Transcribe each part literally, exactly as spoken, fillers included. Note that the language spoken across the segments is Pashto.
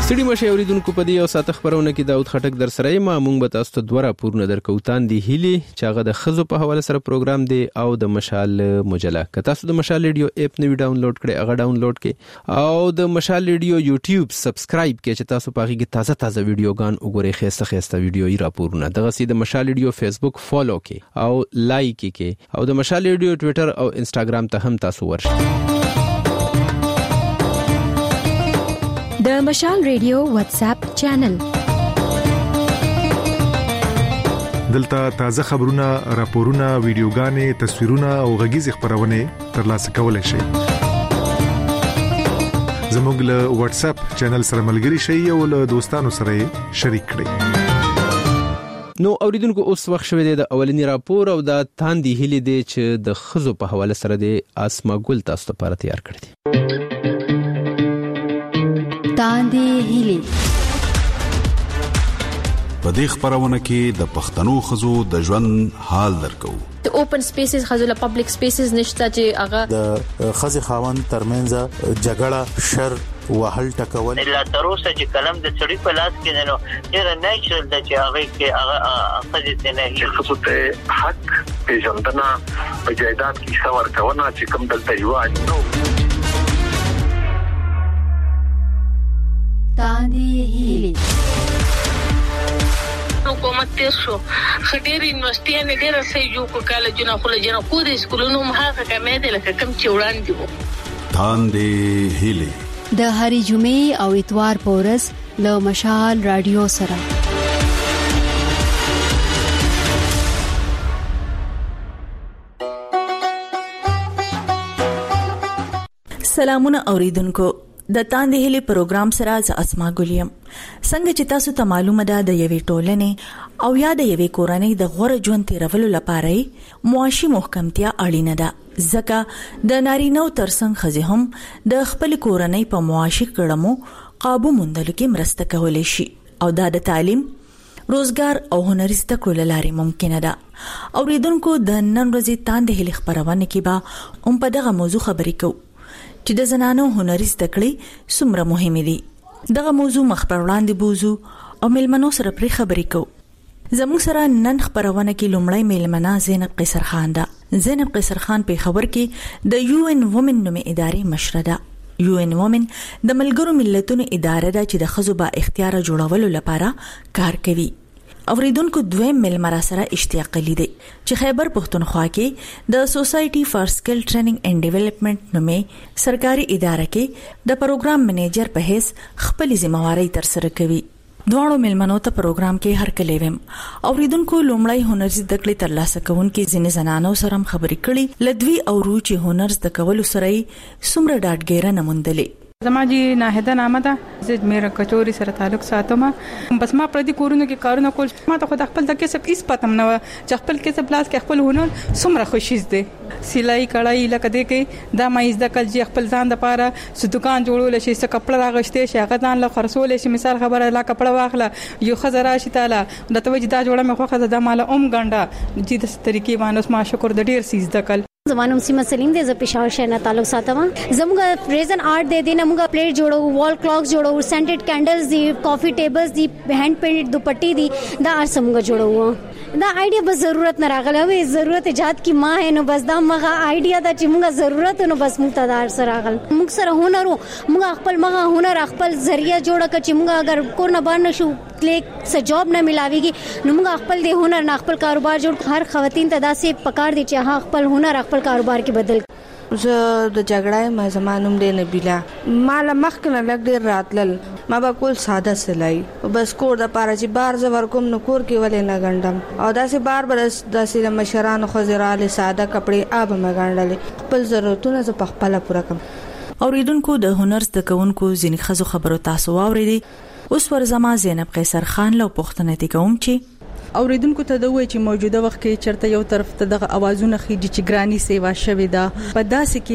ستړي مشه اوریدونکو په دې او ساته خبرونه کې داود خټک در سره ما مونږ به تاسو ته دوه راپورونه درکو تاندې هلي چې هغه د خزو په حواله سره پروګرام دی او د مشال مجله که تاسو د مشال ریډیو اپ نوی ډاونلوډ کړئ هغه ډاونلوډ کړئ او د مشال ریډیو یوټیوب سبسکرایب کړئ چې تاسو په هغه کې تازه تازه ویډیوګان وګورئ خسته خسته ویډیوي راپورونه دغه سي د مشال ریډیو فیسبوک فالو کړئ او لایک کړئ او د مشال ریډیو ټوئیټر او انستګرام ته هم تاسو ورشئ د مشال ریډیو واتس اپ چینل دلته تازه خبرونه، راپورونه، ویډیوګانې، تصویرونه او غږیز خبرونه ترلاسه کولای شئ. زموږ له واتس اپ چینل سره ملګري شئ او له دوستانو سره شریک کړئ. نو اوریدونکو اوس وخت شوه د اولنی راپور او د تاندې هلي دی چې د خزو په حواله سره د اسما ګل تاسو لپاره تیار کړی دی. تاندې هلي په دې خبرونه کې د پښتنو خزو د ژوند حال درکو. د اوپن سپیسز خزو له پبلک سپیسز نشته چې هغه د خزي خاوند ترمنځ جګړه شر وهل ټکول لا تر اوسه چې کلم د چړې په لاس کې نه نو ډېر نېچرل د چې هغه کې هغه خزي ته نه هي خصوصي حق پیژندنه په جایداد کې څور کونه چې کوم دلته یو نو تاندې هلي حکومت تیر شو خډیر یونیورسيټي نه ډیر سې جو کو کالجونه خو له جنا کو د سکولونو مخه کمې دي لکه کم چې وړاندې وو. تاندې هلي د هری جمعې او اتوار پورس له مشال رادیو سره. سلامونه اوریدونکو، د تاندې هلي پروګرام سره ز اسما ګلیم. څنګه چې تاسو ته معلومه ده د یوې ټولنې او یا د یوې کورنۍ د غوړه ژوند تیرولو لپاره معاشي محکمتیا اړینه ده. ځکه د نارینه ترڅنګ خزي هم د خپل کورنۍ په معاشي کړمو قابو موندل کې مرسته کولای شي او دا د تعلیم، روزګار او هنري زده کړو لارې ممکنه ده. اوریدونکو د نن ورځې تاندې هلي خبرونه کې به هم په دغه موضوع خبرې کوو چې د زنانو هنري زده کړې څومره مهمه دي. دغه موضوع مخ پر وړاندې بوزو او ملمنو سره پرې خبرې کوو. زموږ سره نن خبرونه کې لومړی ملمنه زینب قیصر خان ده. زینب قیصر خان په خبر کې د یو ان وومن نومې ادارې مشره ده. یو ان وومن د ملګرو ملتونو اداره ده چې د خزو با اختیار جوړولو لپاره کار کوي. اوریدونکو دویم ملمرا سره اشتیاق لیدي چې خیبر پښتونخوا کې د سوسايټي فار سکل ټریننګ اینڈ ډیولپمنٹ نومې سرکاري اداره کې د پروګرام منیجر په حیث خپل ځمواري تر سره کوي. دوه ملمنو ته پروګرام کې هر کله ویم اوریدونکو لومړی هنر زده کړې ترلاسه کوونکې ځینې زنانو سره خبرې کړې لدوی او روچ هنر زده کولو سره سمره ډاټګیره نموندلې. زما جی ناهده نامه ده، زه میرا کچوري سره تعلق ساتم. بس ما پر دې کورونو کې کارونه کول، ما ته خو د خپل د کسب هیڅ پته نه و چې خپل کسب لاس کې خپل هنر څومره خوشیز دي. سلای کړای لکه دې کې دا مې زده کول چې خپل ځان د پاره څه دکان جوړول شي، څه کپڑا راغشته شي، هغه ځان له خرڅول شي. مثال خبره لا کپڑا واخله یو خزر راشي تعالی د توجه دا جوړه مې خو خزه د مال اوم ګنده چې د طریقې باندې ما شکر د ډیر سیز دکل. زمانم سیمه سلیم دې ز پېښور شهر نه تعلق ساتم. زموږ پریزن آرټ دې دې موږ پلیټ جوړو، وال کلاکس جوړو، سینټډ کینډلز دي، کافی ټیبلز دي، هینډ پینټډ دوپټي دي، دا ار سمږ جوړو. دا آیډیا به ضرورت نه راغله وې ضرورت ایجاد کی ما ہے نو بس دا مغه آیډیا دا چې موږ ضرورت نو بس مقتدار سره راغل. موږ سره هنر موږ خپل مغه هنر خپل ذریعہ جوړ کړ چې موږ اگر کور نه باندې شو کلیک څه جاب نه ملاويږي نو موږ خپل دې هنر نه خپل کاروبار جوړ. هر خواتین ته داسې پکار دي چې هغه خپل هنر خپل کاروبار کې بدل. زه د جګړې ما زمانوم دې نبیلا مال مخکنه لګ ډیر راتلل ما به کول ساده سلای بس کور د پاره چې بار ز ورکوم نو کور کې ولې نه غندم او داسې بار بر داسې مشران خزراله ساده کپڑے اب ما غندل خپل ضرورتونه ز په خپل پوره کوم. اوریدونکو د هنر زده کوونکو ځینې خزو خبرو تاسو واوریدي. اوس ورزما زینب قیصر خان له پښتنه تی کوم چې اوریدونکو ته د وای چې موجوده وخت کې چرته یو طرف ته دغه اوازونه خېږي چې ګرانی سیوا شوي ده په داسې کې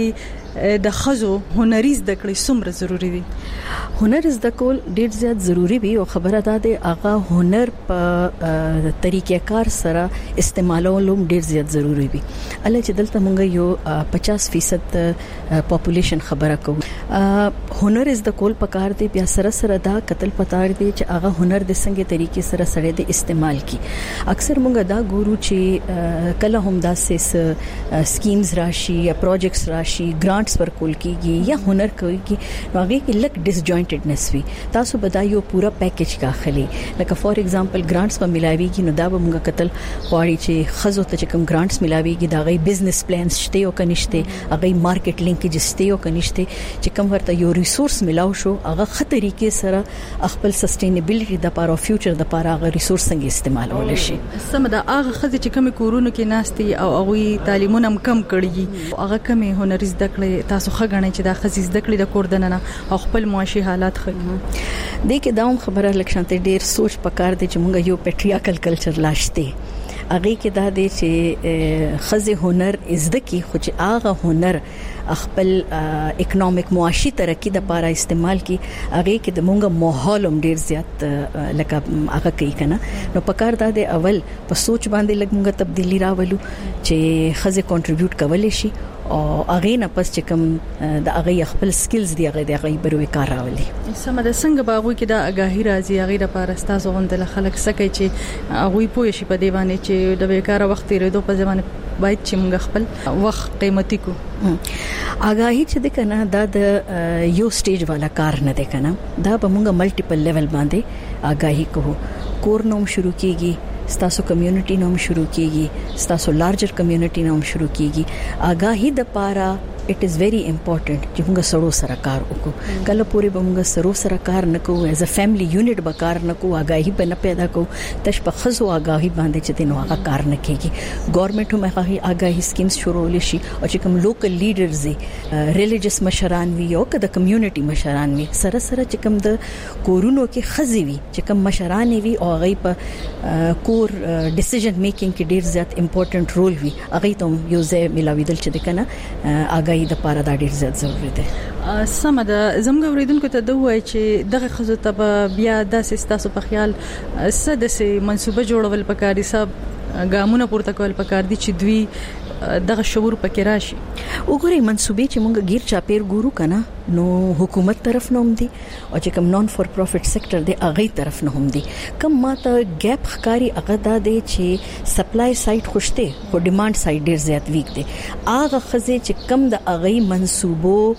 د خزو هنري زده کړې څومره ضروری دي؟ هنر زده کول ډیر زیات ضروری وي او خبره ده د هغه هنر په طریقې کار سره استعمالولو ډیر زیات ضروری وي. الله چې دلته مونږ یو پچاس فیصد پاپولیشن خبره کوو هنر زده کول پکار دی بیا سره سره دا قتل پتار دی چې هغه هنر د څنګه طریقې سره سره د استعمال کی. اکثر مونږ دا ګورو چې کله هم دا سیس سکیمز راشي یا پروجیکټس راشي ګرانټس ورکول کیږي یا هنر کوي نو هغه کې لک ډیس جوائنټډنس وي. تاسو بدایو پورا پیکیج کاخلي لکه فار ایگزامپل ګرانټس په ملاويږي نو دا به موږ قتل غواړي چې خزو ته کوم ګرانټس ملاويږي دا غي بزنس پلانز شته او کنيشته هغه مارکیټ لینکیج شته او کنيشته چې کوم ورته یو ریسورس ملاو شو هغه خه طریقې سره خپل سستینبیلیټي د لپاره او فیوچر د لپاره هغه ریسورس څنګه استعمالول شي. سم دا هغه خزه چې کوم کورونو کې ناشتي او هغه تعلیمونه هم کم کړي هغه کوم هنر زده کړي تاسو ښه غنئ چې دا خزه زده کړي د کور دننه او خپل معاشي حالات خو دې کې دا هم خبره لکشانته ډیر سوچ پکار دي چې موږ یو پیټریاکل کلچر لاشته هغه کې دا دي چې خزه هنر زده کی خو چې هغه هنر خپل اکونومیک معاشي ترقی د لپاره استعمال کی هغه کې د مونږه ماحول هم ډیر زیات لکه هغه کوي کنه نو پکار دا د اول په سوچ باندې لګ مونږه تبدیلی راولو چې خزه کنټریبیوټ کولای شي او هغه نه پس چې کوم د هغه خپل سکلز دی هغه د هغه بروي کار راولي. سم د څنګه باغوي کې د اگاهی راځي هغه د لپاره تاسو غوندل خلک سکه چې هغه پوه شي په دی باندې چې د بیکاره وخت لري په ځمانه باید چې موږ خپل وخت قیمتي کو. اگاهی چې د کنه دا د یو سټیج والا کار نه دی کنه دا به موږ ملټیپل لیول باندې اگاهی کوو. کور نوم شروع کیږي ستاسو کمیونټي نوم شروع کیږي ستاسو لارجر کمیونټي نوم شروع کیږي. اگاهی د پاره it is very important چې موږ سره سره کار وکړو. کله پوری به موږ سره سره کار نکوو as a family unit به کار نکوو اگاهی به نه پیدا کوو تش په خزو اگاهی باندې چې دینو هغه کار نه کیږي. ګورنمنت هم هغه اگاهی سکیمز شروع لشي او چې کوم لوکل لیډرز دي ریلیجیس مشران وي او کده کمیونټي مشران وي سره سره چې کوم د کورونو کې خزي وي چې کوم مشران وي او هغه په کور ډیسیژن میکینګ کې ډیر زیات امپورټنت رول وي هغه ته یو ځای ملاویدل چې د کنه اگاهی د پاره دا ډیر زیات ضروری دی. سم ده زموږ اوریدونکو ته دوه چې دغه خزو ته بیا د سیستاسو په خیال سدسه منسوبه جوړول پکاري صاحب ګامونه پورته کول پکار دي چې دوی دغه شعور پکې راشي. وګورئ منسوبې چې موږ غیر چاپیر ګورو کنه نو حکومت طرف نه هم دي او چې کوم نون فور پروفټ سېکټر دی هغه طرف نه هم دي. کوم ماته ګیپ ښکاری هغه دا دی چې سپلای سایت خوشته خو ډیماند سایت ډیر زیات ویک دی. هغه خزه چې کم د هغه منسوبو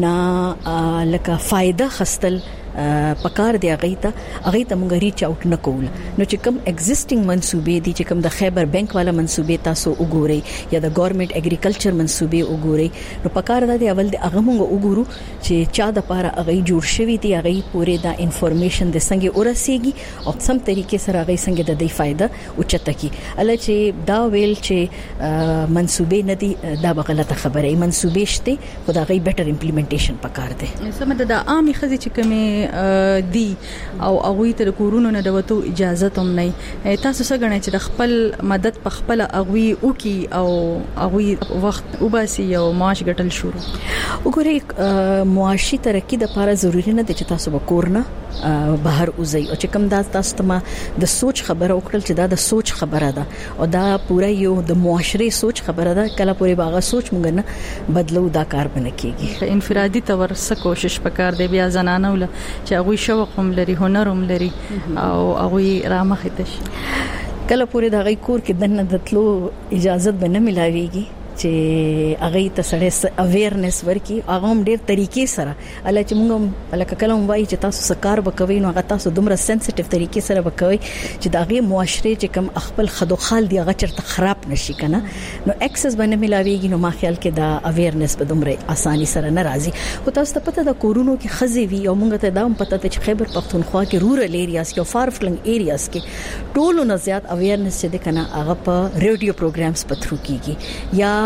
نه لکه فائدہ خستل پکار دی هغه ته هغه ته موږ ریچ اوټ نکول نو چې کوم ایگزیسټینګ منسوبې دي چې کوم د خیبر بانک والا منسوبې تاسو وګورئ یا د ګورنمنت اګریکلچر منسوبې وګورئ نو پکار دی اول د هغه موږ وګورو چې چا د پاره هغه جوړ شوی دی هغه پوره دا انفارمیشن د څنګه ورسیږي او سم طریقې سره هغه څنګه د دې فائدہ اوچته کی. الله چې دا ویل چې منسوبې نه دي دا غلطه خبره ای منسوبې شته خدای بیٹر امپلیمنټیشن پکار دی. سم د عامي خزي چې کومه دی او هغه ته کورونو نه دوتو اجازه هم نه تاسو څنګه غواړئ چې د خپل مدد په خپل هغه وکي او هغه وخت وباسي او معاش ګټل شروع وګورئ معاشي ترقی د لپاره ضروری نه دی چې تاسو وکورنه بهر اوځي او چې کوم دا تاسو ته د سوچ خبره وکړل چې دا د سوچ خبره ده او دا پوره یو د معاشري سوچ خبره ده کله پوره باغه سوچ مونږ نه بدلو دا کار بنه کیږي. انفرادي تور څه کوشش وکړ دی بیا زنانه ول چې هغه شوق هم لري هنر هم لري او هغه رامخ ته شي کله پوره د هغه کور کې دنه دتلو اجازه به نه ملاويږي چې هغه ته سره اویرنس ورکي هغه هم ډېر طریقې سره الله چې موږ الکه کلم وایي چې تاسو سکار وکوي نو هغه تاسو دومره سنسټیو طریقې سره وکوي چې داغه معاشره چې کم خپل خدوخال دی هغه چرته خراب نشي کنه نو اکسس باندې ملاويږي نو ما خیال کې دا اویرنس به دومره اساني سره نه راځي. خو تاسو ته پته د کورونو کې خزي وي او موږ ته دا هم پته ته چې خیبر پختونخوا کې رورل ایریاز کې او فار فلنګ ایریاز کې ټولو نه زیات اویرنس چې د کنه هغه په ریډیو پروګرامز په تھرو کیږي یا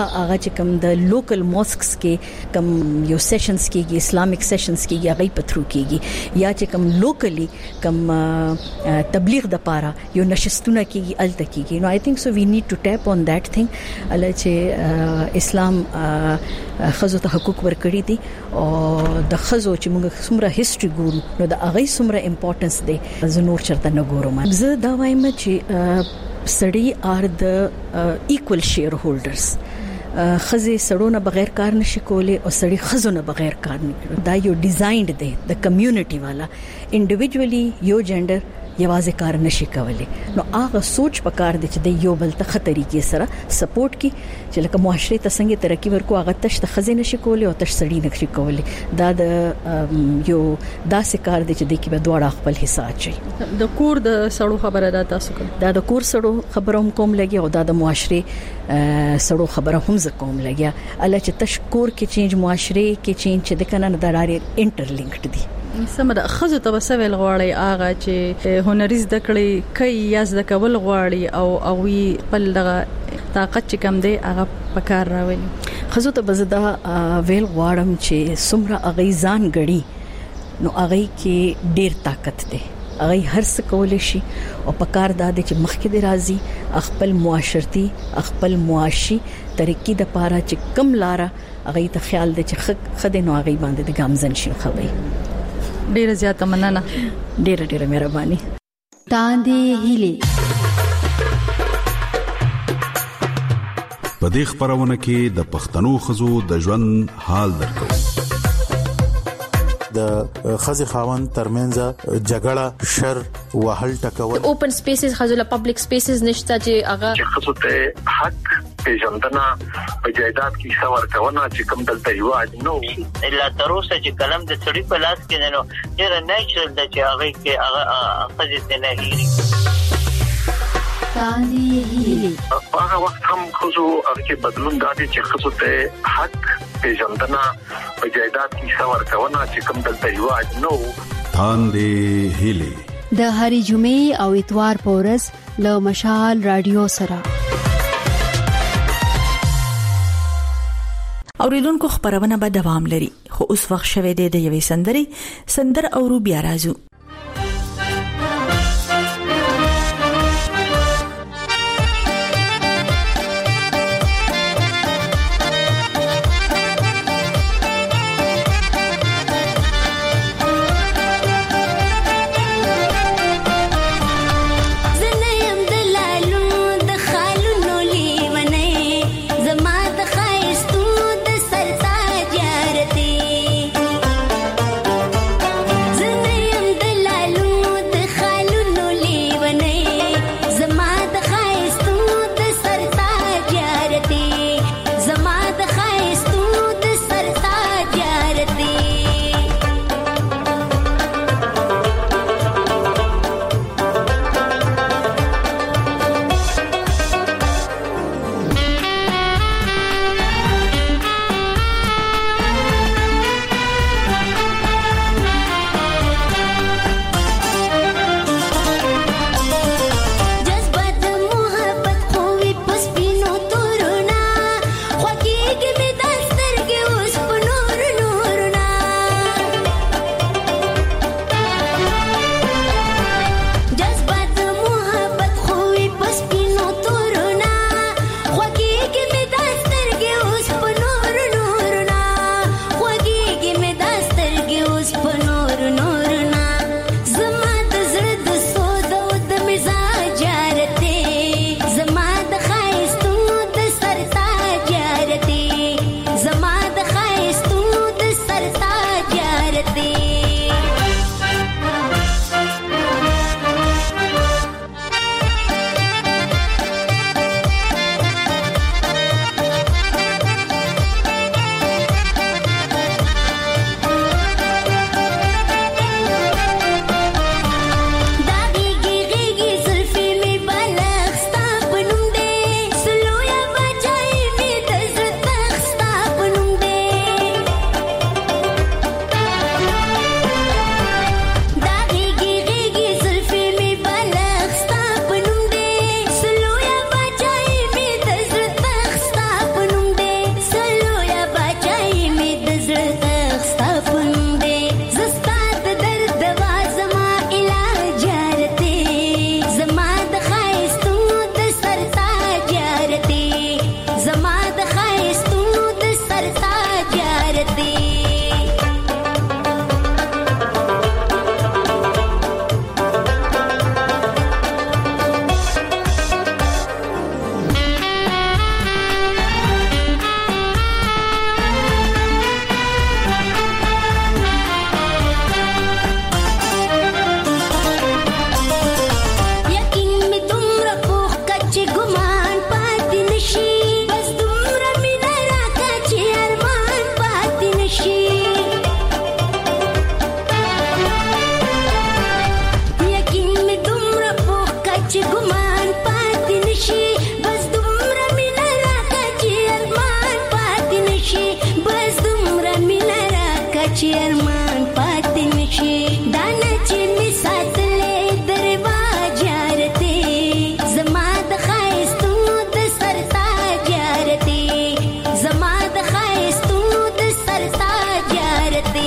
هغه چې کوم د لوکل موسکس کې کوم یو سیشنز کېږي اسلامیک سیشنز کېږي هغه په تھرو کېږي یا چې کوم لوکلی کوم تبلیغ د پاره یو نشستونه کېږي الته کېږي نو آی تھنک سو وی نیډ ټو ټیپ اون دیٹ ثینګ الله چې اسلام خزو ته حقوق ورکړي دي او د خزو چې موږ څومره هیستوري ګورو نو د هغه څومره امپورټنس دی زه نور چرته نه ګورم زه دا وایم چې سړی آر د ایکوال شیر هولډرز خزه سړونه بغیر کار نشي کولی او سړی خزونه بغیر کار نه کوي دا یو ډیزاینډ دی د کمیونټي والا انډیویډوالي یو جندر یوازې کار نشي کولی نو هغه سوچ پکار دی چې د یو بل ته خطرې کې سره سپورټ کی چې لکه معاشري ته څنګه ترقی ورکو هغه تش ته خزه نشي کولی او تش سړی نشي کولی دا د یو داسې کار دی چې د کې به دواړه خپل حصہ اچي د کور د سړو خبره ده تاسو کوم دا د کور سړو خبره هم کوم لګي او دا د معاشري سړو خبره هم ز کوم لګي الله چې تش کور کې چینج معاشري کې چینج چې د کنه د لارې انټرلینکډ دي سم د خزو ته وسویل غواړي اغه چې هنریز د کړي کوي یاز د کول غواړي او او وی خپل دغه طاقت چې کم دی هغه پکار راولي خزو ته بزدا ویل غواړم چې سمره اغیزان غړي نو اغه کې ډیر طاقت دی اغه هر څه کول شي او پکار داده چې مخکې دی راځي خپل معاشرتي خپل معاشي ترقی د پاره چې کم لاره اغه ته خیال دی چې خدای نو اغه باندې د ګامزن شي خوي ډیره زیاته مننه ډیره ډیره مهرباني تاندې هیلي په دې خبرونه کې د پښتنو خزو د ژوند حال درکو د خزي خاوند ترمنځ جګړه شر وهل ټکول اوپن سپیسز خزو له پبلک سپیسز نشته چې هغه چې خزو ته حق پیژندنه په جایداد کې څور کونه چې کوم دلته یو نو الا تر اوسه چې کلم د سړي په لاس کې نه نو ډیر نیچرل د چې هغه کې هغه خزه نه هېري تاندې هیلي هغه وخت هم خزو هغه بدلون دادي چې خزو ته حق پیژندنه په جایداد کې څور کونه چې کوم دلته یو نو تاندې هیلي د هری جمعې او اتوار پورز له مشال رادیو سره اوریدونکو خبرونه به دوام لري خو اوس وخت شوه دی د یوې سندرې سندر اورو بیا راځو زنه يم د هغه چې ارمان پاتې نشي دانه چې می ساتلې درواز جارته زما د خایستو د سرتاج جارته زما د خایستو د سرتاج جارته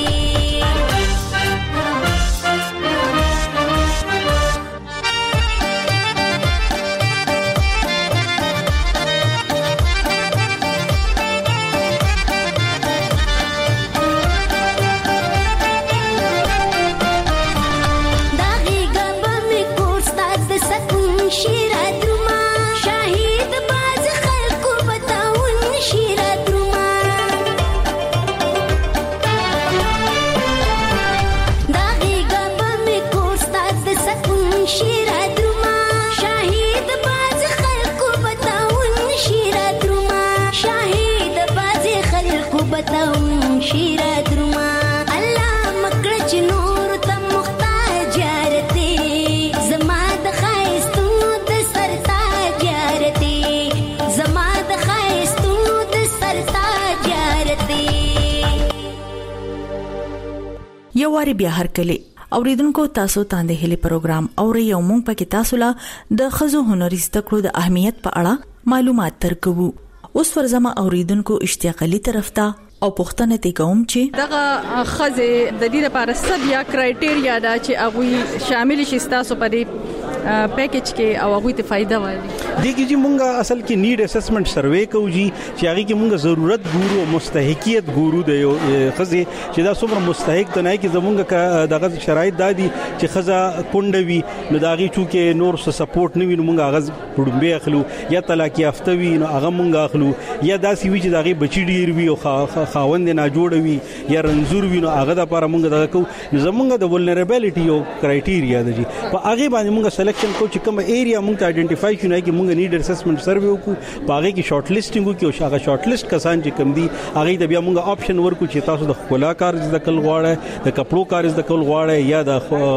یو واری بیا هر کله اوریدونکو تاسو تاندې هلي پروګرام او یو مونږ پکې تاسو له د خزو هنري زدکړو د اهمیت په اړه معلومات ترکوو. اوس ورزما اوریدونکو اشتیاق علي طرف ته او پوښتنه ته کوم چې دغه خزه د دې لپاره سب یا کرایټیریا دا چې هغه شامل شي تاسو په دې پیکیج کې او هغه ته فائدہ وایي. دیږي چې مونږه اصل کې نیډ اسسمنت سروې کوو چې هغه کې مونږه ضرورت ګورو او مستحقیت ګورو د یو خزه چې دا څومره مستحق ته نه کې زمونږه دغه شرایط دادي چې خزه کونډوي نو داغي چې نور څه سپورټ نه ویني مونږه غز پړمبه اخلو یا طلاق یافته وي نو هغه مونږه اخلو یا داسې وی چې داغي بچی ډیر وي او خاوند نه جوړوي یا رنزور وي نو هغه د لپاره مونږه دغه کو زمونږه د ولنربیلیټي او کرایټیریا دی په هغه باندې مونږه سلیکشن کو چې کوم ایریا مونږ ته آئیډنټیفای شونه کې مونږ نیډ اسسمنت سروې وکړو په هغه کې شارټ لیسټینګ وکړو چې هغه شارټ لیست کسان چې کم دي هغه د بیا مونږ آپشن ورکو چې تاسو د خپل کار د کول غواړئ د کپړو کار د کول غواړئ یا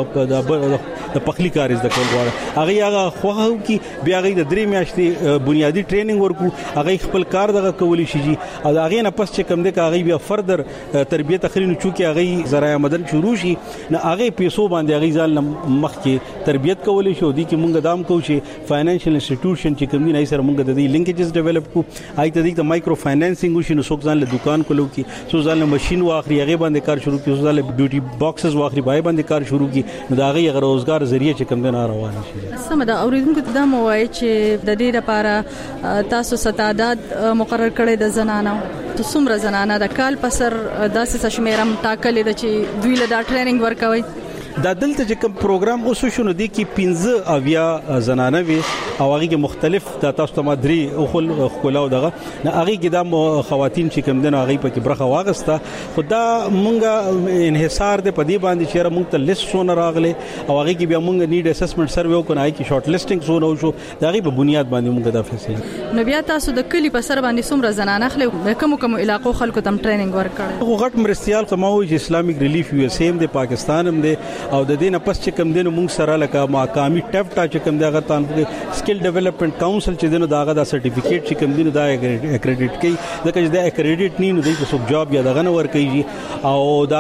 د د پخلی کار د کول غواړئ هغه هغه خوغه کې بیا هغه د درې میاشتې بنیادی ټریننګ ورکو هغه خپل کار دغه کولی شي او هغه نه پس چې کم دي هغه بیا فردر تربیت اخري نو چې هغه ذرایع مدن شروع شي نه هغه پیسو باندې هغه ځل مخ کې تربیت کولی شو دي کې مونږ دام کو چې فاینانشل انسټیټیوشن چې کوم نه سره مونږ د دې لینکیجز ډیولپ کو آی ته د مایکرو فاینانسینګ وشي نو څوک ځان له دکان کولو کې څو ځان له ماشين واخري هغه باندې کار شروع کړي څو ځان له بیوټي باکسز واخري بای باندې کار شروع کړي نو دا هغه روزګار ذریعہ چې کوم نه روان شي. سم دا اوریدونکو ته دا موای چې د دې لپاره تاسو ستادات مقرر کړي د زنانو ته څومره زنانه د کال پسر داسې شمیرم ټاکلې د چې دوی له دا ټریننګ ورکوي. دا دلته چې کوم پروګرام اوس شونه دي کې پنځه اویا زنانه وي او هغه کې مختلف د تاسو ته مدري او خل خلاو دغه نه هغه کې د خواتین چې کوم دنه هغه په کې برخه واغسته خدا مونږه انحصار د پدی باندې چې مونږ ته لیست سونه راغله او هغه کې بیا مونږ نیډ اسسمنت سروې وکړای کې شارټ لیسټینګ سونه شو دغه په بنیاد باندې مونږ دا فیصله نو بیا تاسو د کلی په سر باندې څومره زنانه خلک کوم کوم علاقو خلکو تم ټریننګ ورکړي. هغه غټ مرستيال سماوي چې اسلامیک ریلیف یو اس ایم د پاکستان هم دی او د دې نه پس چې کوم دین مونږ سره لکه ماقامي ټفټا چې کوم دغه تان سکل ډیولپمنٹ کونسل چې دینو داغه دا سرټیفیکیټ چې کوم دین دا اکریډیټ کوي ځکه چې دا اکریډیټ نه نو د څوک جاب یا دغه نه ور کوي او دا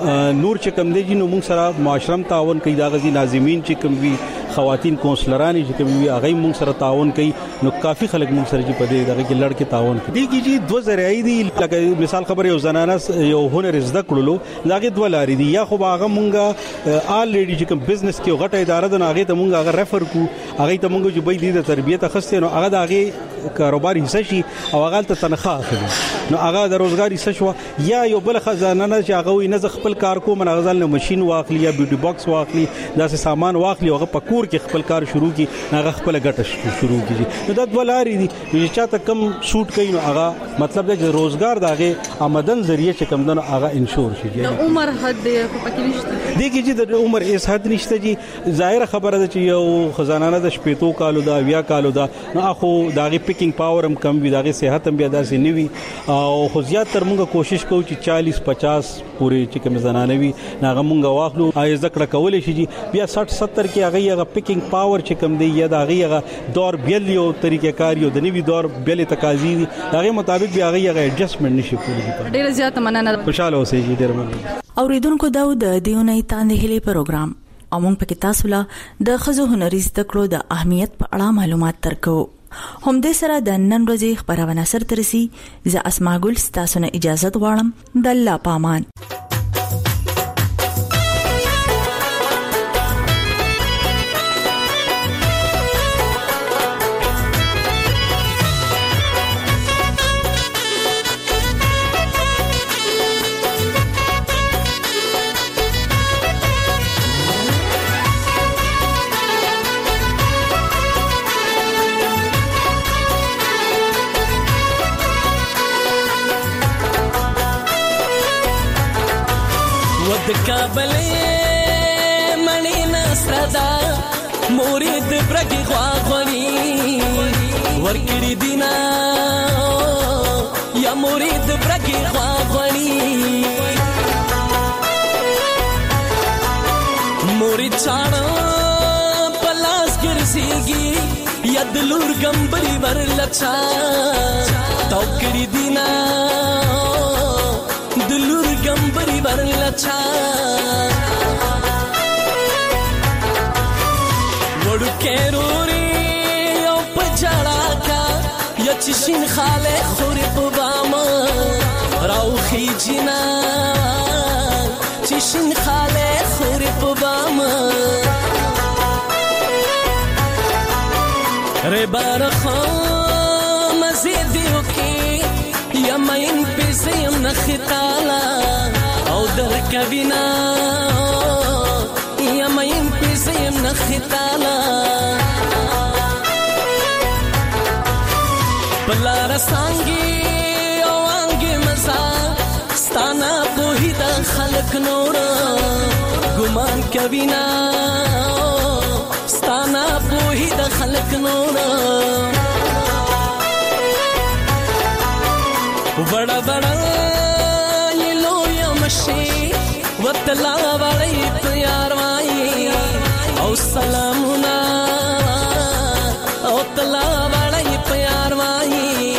نور چې کوم دی نو مونږ سره معاشرم تعاون کوي دا غزي ناظمین چې کوم وی خواتین کونسلران چې کوم وی هغه مونږ سره تعاون کوي نو کافي خلک مونږ سره چې په دې دغه کې لړ کې تعاون کوي. دیږي چې دوه ذریعہ دي لکه مثال خبر یو زنانه یو هنر زده کړلو لاګه دوه لاري دي یا خو هغه مونږه آلریډي چې کوم بزنس کې غټه اداره ده هغه ته مونږ هغه ریفر کو هغه ته مونږ چې به د تربیت اخستې نو هغه د هغه کاروبار حصہ شي او هغه ته تنخواه اخلي نو هغه د روزګار حصہ شو یا یو بل خزانه نه چې هغه نه خپل کار کوم نه غزل نه ماشين واخلي یا بیوټي باکس واخلي داسې سامان واخلي هغه پکور کې خپل کار شروع کی هغه خپل ګټه شروع کیږي نو دا ولاري دي چې چاته کم سوټ کوي نو هغه مطلب د روزګار دغه آمدن ذریعہ چې کم دنه هغه انشور شي. د عمر حد پکې نشته دي کې چې د عمر اس حد نشته چې ظاهر خبره ده چې یو خزانه د شپېتو کالو دا بیا کالو دا نو اخو دغه پیکینګ پاور هم کم وي دغه صحت هم بیا داسې نیوي او خو زیات تر موږ کوشش کوو چې چالیس پچاس پورې چې کوم زنانوي ناغه مونږ واخلو آی ذکر کولې شي بیا ساठ ستر کې هغه هغه پیکینګ پاور چې کوم دی یا د هغه دور بیل یو طریقې کار یو د نوی دور بیل تقاضی دي هغه مطابق بیا هغه هغه ایڈجسټمنٹ نشي کولی. ډیر زیات مننه. خوشاله اوسئ جی ډیر مننه. اوریدونکو دا د دیونې تاندې هلي پروګرام امون پکې تاسو له د خزو هنري زده کړو د اهمیت په اړه معلومات ترکو. هم دې سره د نن ورځې خبرونه سر ترسي. زه اسماء ګل ستاسو نه اجازه غواړم. د الله پامان. کابل منی نصردا مورید برګي غواغونی ورکړی دینا یا مورید برګي غواغونی مورید چاڼ پلاس ګرځيږي یا دلور ګمبري ورلچا توکړی دینا دلور ګمبري ورلچا وړو کېروري او پچړا کا یا چشین خاله خوري په باما راوخي جنا چشین خاله خوري په باما ر بارخه مزيدو کې یا مين پسیم نختالا او درکبینا یا مين پسیم نختالا بلا رسانگی او آنگی مزا ستانا پوہی دا خلق نورا گمان کبینا ستانا پوہی دا خلق نورا بڑا بڑا یہ لویا مشی وطلا بڑی تیار وائی او سلامنا او تلا بڑی پیار وائی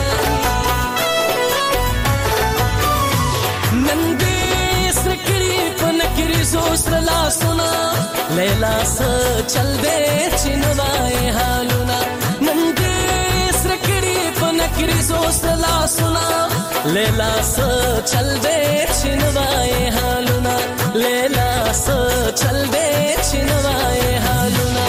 نندی سرکڑی پنکری سوسلا سنا لیلا سا چل دے چنوائے حالونا نندی سرکڑی پنکری سوسلا سنا لیلا سا چل دے چنوائے حالونا لیلا سا چل دے چنوائے حالونا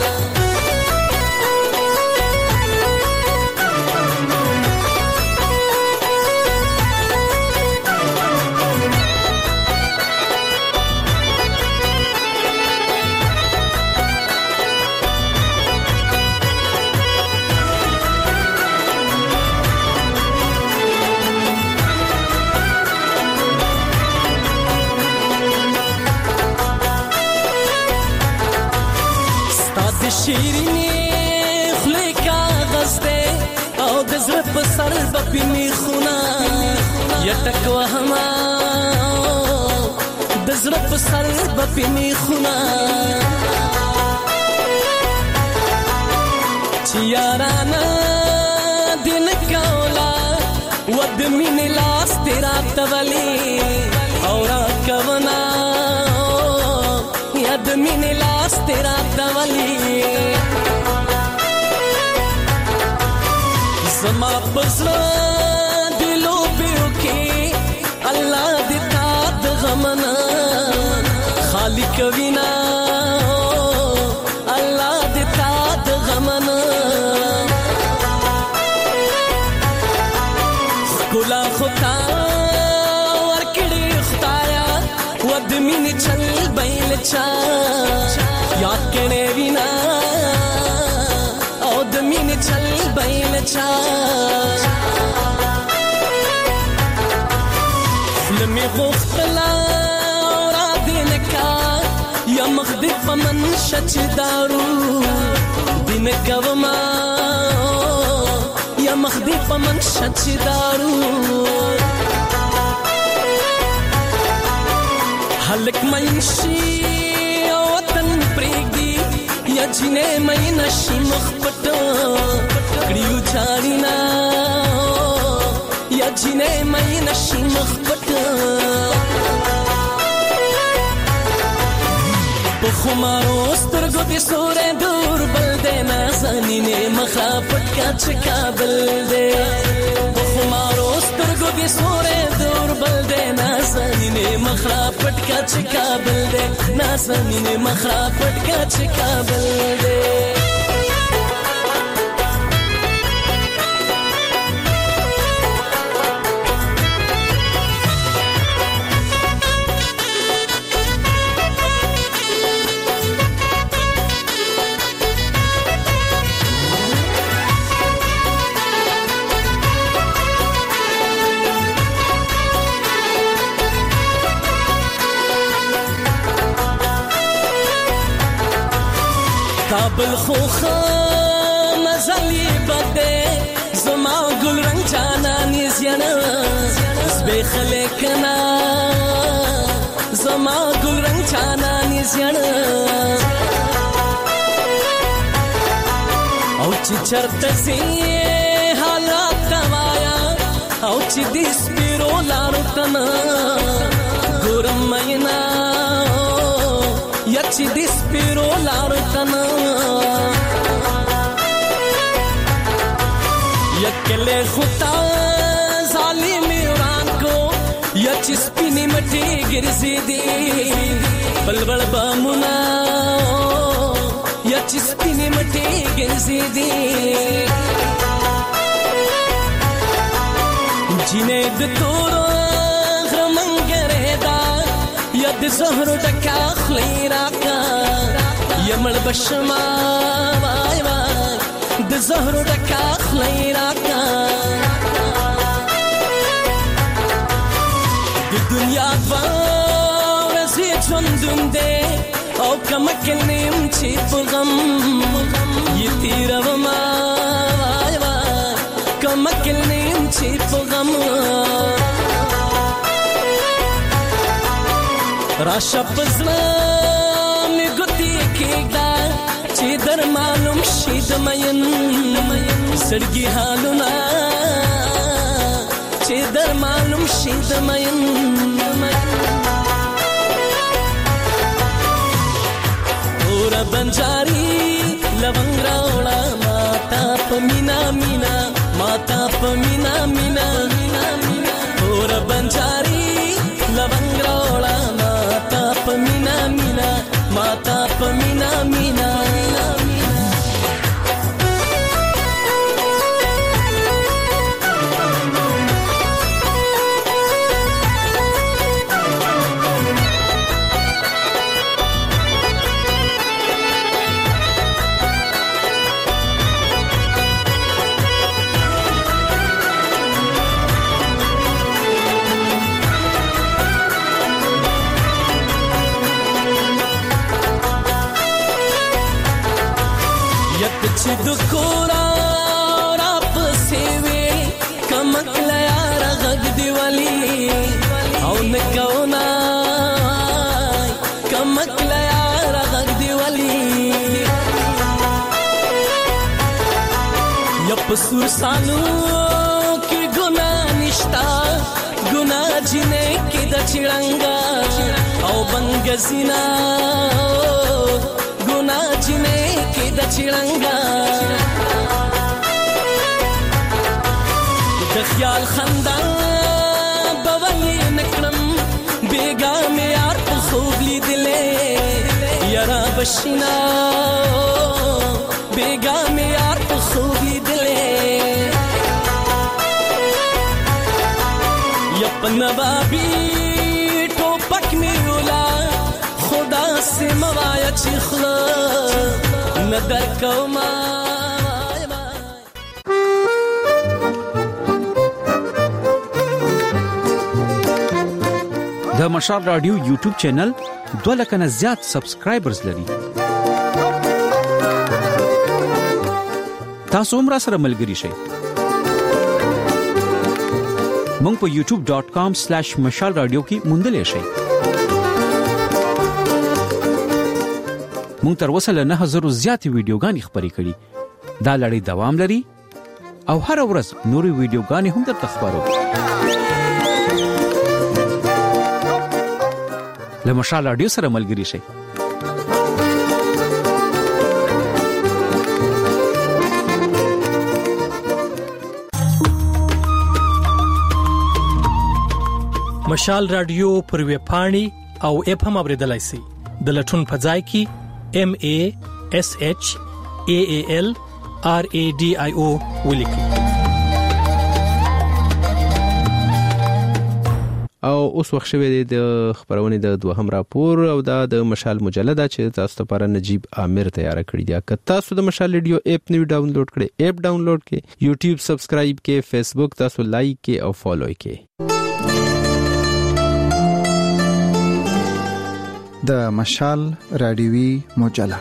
شیرینی خلی کاغذ دے او دزر پسر بپینی خونا یتک وهما دزر پسر بپینی خونا چیارانا دن کولا ود من لاس تیرا تولی اورا کونا ید من لاس تیرا تولی زما بزرا دلو بیو کی اللہ دیتا دغمنا خالق وینا اللہ دیتا دغمنا کلا خطا ورکڑی خطایا ودمین چل بیل چا یاد کنے وینا او دمین چل بیل چا فلمی غفتلا اورا دینکا یا مخدی پمن شچ دارو دینکا وما یا مخدی پمن شچ دارو هلک منشي او وطن پرېږدي یا جنې مې نشي مخ پټ کړیو جاړینا یا جنې مې نشي مخ پټ په خمارو سترګو دې سورې دور بل دې نازنینې مخه پټ کا چې کابل دې په خمارو سترګو دې سورې دور بل دې نازنینې مخه پټ کا چې کابل دې نازنینې مخه پټ کا چې کابل دې کابل خوخه مزلی بده زما گل رنگ جانا نیزیانا زبی خلکنا زما گل رنگ جانا نیزیانا او چی چرت زی حالات توایا او چی دیس پیرو لارو تنا گورم مینا یا چی دیس پیرو لارو تنا یکلے خطا ظالمی وران کو یا چی سپینی مٹی گرزی دی بلبل بامونا یا چی سپینی مٹی گرزی دی جینے دتورو غرمنگرے دا یا د زهر ډکا خلی راکا یمړ بشما وای وای د زهر ډکا خلی راکا د دنیا ورځې ژوندون دې او کمکل نیم چې په غم یې تیروما وای وای کمکل نیم چې په غم راشا پزلا می ګوتی کېږه چې در معلوم شي د مین سړګي حالونه چې در معلوم شي د مین اور بنجاري لونګ راوړه ماتا پمینا مینا ماتا پمینا مینا اور بنجاري لونګ راوړه ماتا پمینا مینا ماتا پمینا مینا چې د کورا را پسې وې کمکل یار غږ دی ولی او نکونا کمکل یار غږ دی ولی یا پسور سانو کې ګنا نشتا ګنا جنې کې د چړنګا او بنګزینا ګنا جنې کې د چړنګا د خیال خندا بوي نکړم بیګا مې یار په خوب لیدلې یارا بشینا بیګا مې یار په خوب لیدلې یپنا بابي ټوپک مې ولا خدا سے موایا چخلا ندر کوما د مشال رادیو یوټیوب چینل دوه لک نه زیات سبسکرایبرز لري. تاسو هم را سره ملګري شئ. مونږ په یوټیوب ډاٹ کام سلیش مشال رادیو کې موندلې شئ. مونږ تر اوسه له نه هزارو زیاتې ویډیوګانې خپرې کړي. دا لړۍ دوام لري او هر ورځ نورې ویډیوګانې هم درته خپرو. له مشال رادیو سره ملګري شئ. مشال رادیو پر ویب پاڼې او اپ هم اوریدلای شئ. د لټون په ځای کې M A S H A A L R A D I O ولیکئ. او اوس وخت شوی دی د خبرونې د دوهم راپور او دا د مشال مجله ده چې تاسو لپاره نجیب عامر تیار کړی دی. که تاسو د مشال ریډیو اپ نوی ډاونلوډ کړئ، اپ ډاونلوډ کړئ، یوټیوب سبسکرایب کړئ، فیسبوک تاسو لایک کړئ او فالو کړئ. د مشال رادیوي مجله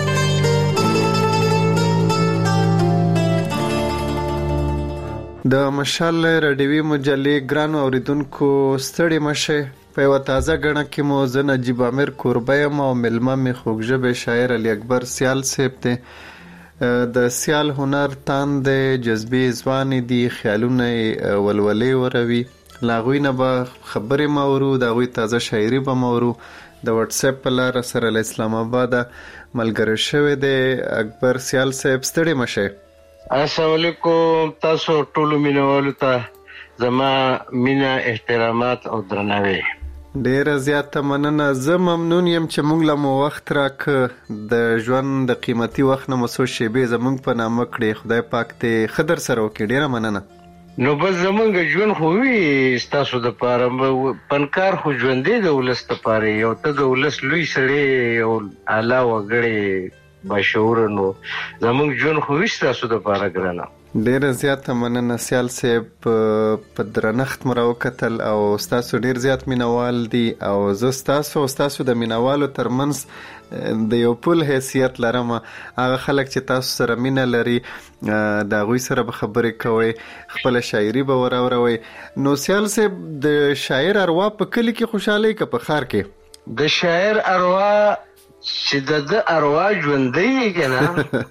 د مشال رادیوي مجلې ګرانو اوریدونکو ستړي مشه. په یو تازه غړنه کې مو زه نجیب عامر کوربه یم او ملما می خوږژبه شاعر علي اکبر سیال صاحب ته د سیال هنر تاند جذبې ځواني دي خیالونه ولولې وروي. لاغوی نه به خبرې مورو، دا غوي تازه شاعري به مورو. د واتس اپ په لار سره له اسلام آباد ملګری شوی دی اکبر سیال صاحب. ستړي مشه. السلام علیکم تاسو ټول مینوالو ته زما مینا احترامات او درناوی. ډیره زیاته مننه. زه ممنون یم چې موږ له مو وخت راک د ژوند د قیمتي وخت نه مسو شیبې زموږ په نامه کړې. خدای پاک ته خدر سره وکړي. ډیره مننه. نو بس زمونږ ژوند خو وی ستاسو د پاره پنکار خو ژوندې د ولس ته پاره یو ته د ولس لوی سړی او اعلی وګړي بشور. نو زمونږ ژوند خو وی ستاسو د پاره ګرانه. ډیره زیاته مننه سیال صاحب. په درنښت مراو کتل او ستاسو ډیر زیات مینوال دي او زه ستاسو او ستاسو د مینوالو ترمنځ د یو پل حیثیت لرم. هغه خلک چې تاسو سره مینه لري دا غوي سره به خبرې کوي، خپل شاعري به وراوروي. نو سیال صاحب د شاعر اروا په کلی کې خوشاله کې په خار کې د شاعر اروا چې د د اروا ژوندۍ کنه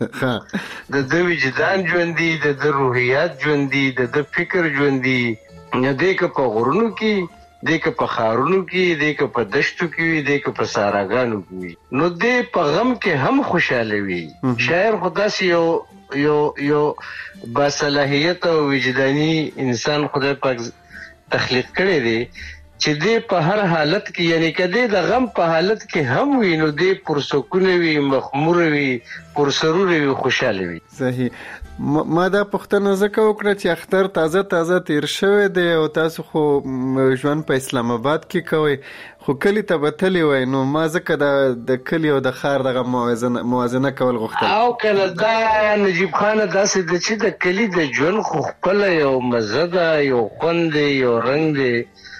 د د وجدان ژوندۍ، د د روحیات ژوندۍ، د د فکر ژوندۍ. نه دې که په غرونو کې، دې که په خارونو کې، دې که په دشتو کې وي، دې که په ساراګانو کې وي، نو دې په غم کې هم خوشاله وي. شاعر خدا سي یو یو یو باصلاحیت او وجداني انسان خدای پاک تخلیق کړی دی چې دې په هر حالت کې، یعنی کده د غم په حالت کې هم وي نو دې پرسکون وي، مخمور وي، پرسرور وي، خوشاله وي. صحیح. ما دا پښتنه زکه وکړه چې اختر تازه تازه تیر شوی دی او تاسو خو ژوند په اسلام آباد کې کوي، خو کلی ته بتلی وای. نو ما زکه د کلی او د خار دغه موازنه موازنه کول غوښتل. او کله دا نجیب خان داسې د چې د کلی د ژوند خو خپل یو مزه ده، یو خوند دی، یو رنگ دی.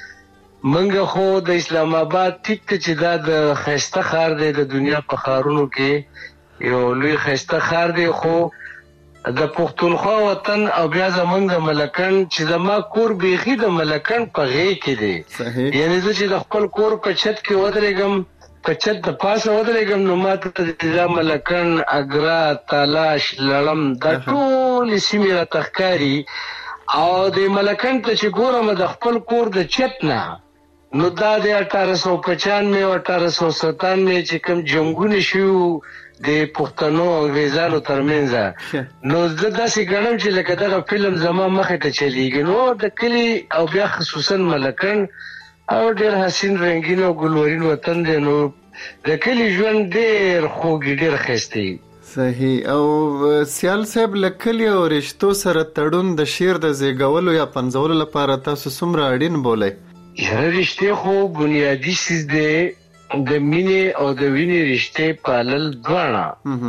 منګه خو د اسلام آباد ټیک ته چې دا د خسته خار دی د دنیا په خارونو کې یو لوی خسته خار دی، خو د پښتونخوا وطن او بیا زمونږ د ملکن چې زما کور بیخي د ملکن په غې کې دی. یعنی زه چې د خپل کور په چت کې ودرېږم، په چت د پاسه ودرېږم، نو ما ته د ملکن، اګرا، تالاش، لړم دا ټول سیمې راته ښکاري. او د ملکن ته چې ګورم د خپل کور د چت نه، نو دا د اٹھارہ سو پچانوے او اٹھارہ سو ستانوے چې کوم جنگونه شو د پښتنو انګریزانو ترمنځ، نو زه داسې ګڼم چې لکه دغه فلم زما مخې ته چلیږي. نو د کلي او بیا خصوصا ملکن او ډېر حسین رنګین او ګلورین وطن دی، نو د کلي ژوند ډېر خوږ، ډېر ښایسته. صحیح. او سیال صاحب لکلی او رشتو سره تړون د شعر د زیږولو یا پنځولو لپاره تاسو څومره اړین بولئ؟ یاره رشتې خو بنیادی چیز دی، د مینې او د وینې رشتې پالل دواړه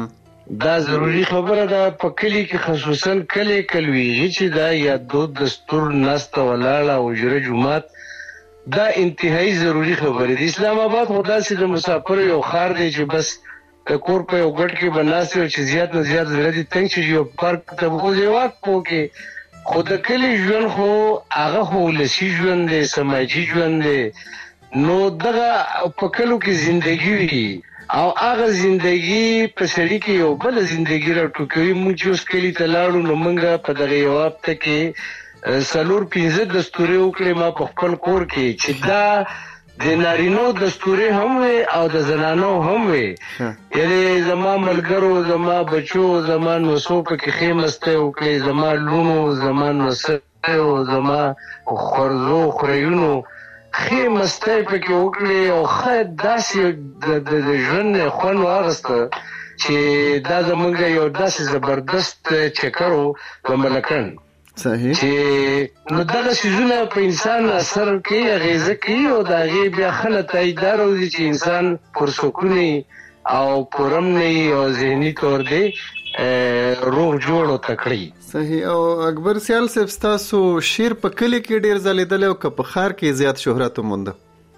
دا ضروری خبره ده. په کلی کې خصوصا کلی کلویږي چې دا یا دود دستور نسته ولاړه او جره جمعات، دا انتهایی ضروری خبره ده. اسلام آباد خو داسې د مسافر یو خار دی چې بس د کور په یو ګټ کې بناسي او چې زیات نه زیات زړه دي تنګ چې یو پارک ته وځي واک پوکي. خو د کلی ژوند خو هغه خو ولسي ژوند دی، سماجي ژوند دی. نو دغه په کلو کې زندگی وي او هغه ژوندۍ په سړی کې یو بل ژوندۍ راټوکوي. موږ چې اوس کلی ته لاړو نو موږ په دغه یو هفته کې څلور پنځه دستورې وکړې ما په خپل کور کې چې دا د نارینو دستورې هم وي او د زنانو هم وي. یعنې زما ملګرو زما بچو زما نوسو پکې ښې مستۍ وکړې، زما لونو زما نوسیو زما خورزو خوريونو ښې مستۍ پکې وکړې او ښه داسې د ژوند خوند واخیسته چې دا زموږ یو داسې زبردست چکر و په ملکن صحیح چې نو دغه څیزونه په انسان اثر کوي، اغیزه کوي او د هغې بیا ښه نتایج دا راوځي چې انسان پرسکون او پرامن او ذهني طور دی روغ جوړ او تکړه. صحیح. او اکبر سیال صاحب ستاسو شعر په کلی کې ډیر ځلیدلی او که په ښار کې زیات شهرت ومونده؟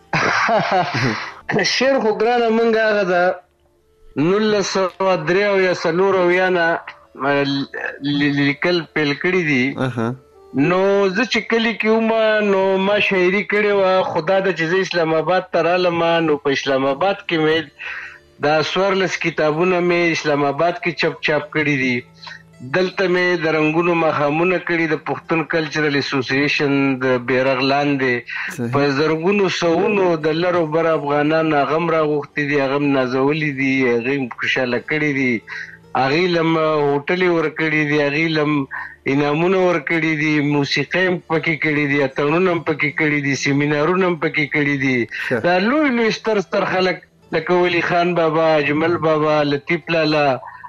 شعر خو ګرانه مونږ هغه د نولس سوه درې اویا څلور اویا نه لیکل پیل کړي دي. نو زه چې کلی کې وم نو ما شاعري کړې وه، خو دا ده چې زه اسلام آباد ته رالم نو په اسلام آباد کې مې دا څوارلس کتابونه مې اسلام آباد کې چپ چاپ کړي دي. دلته مې د رنګونو ماښامونه کړي د پښتون کلچرل اسوسییشن د بیرغ لاندې په زرګونو سوونو د لرو بر افغانان هغه هم راغوښتي دي، هغه هم نازولي دي، هغې هم خوشحاله کړي دي، هغې لم هوټلې ورکړي دي، هغې لم انعامونه ورکړي دي، موسیقۍ هم پکې کړي دي، اتڼونه هم پکې کړي دي، سیمینارونه هم پکې کړي دي. دا لوی لوی ستر ستر خلک لکه ولی خان بابا، اجمل بابا، لطیف لالا،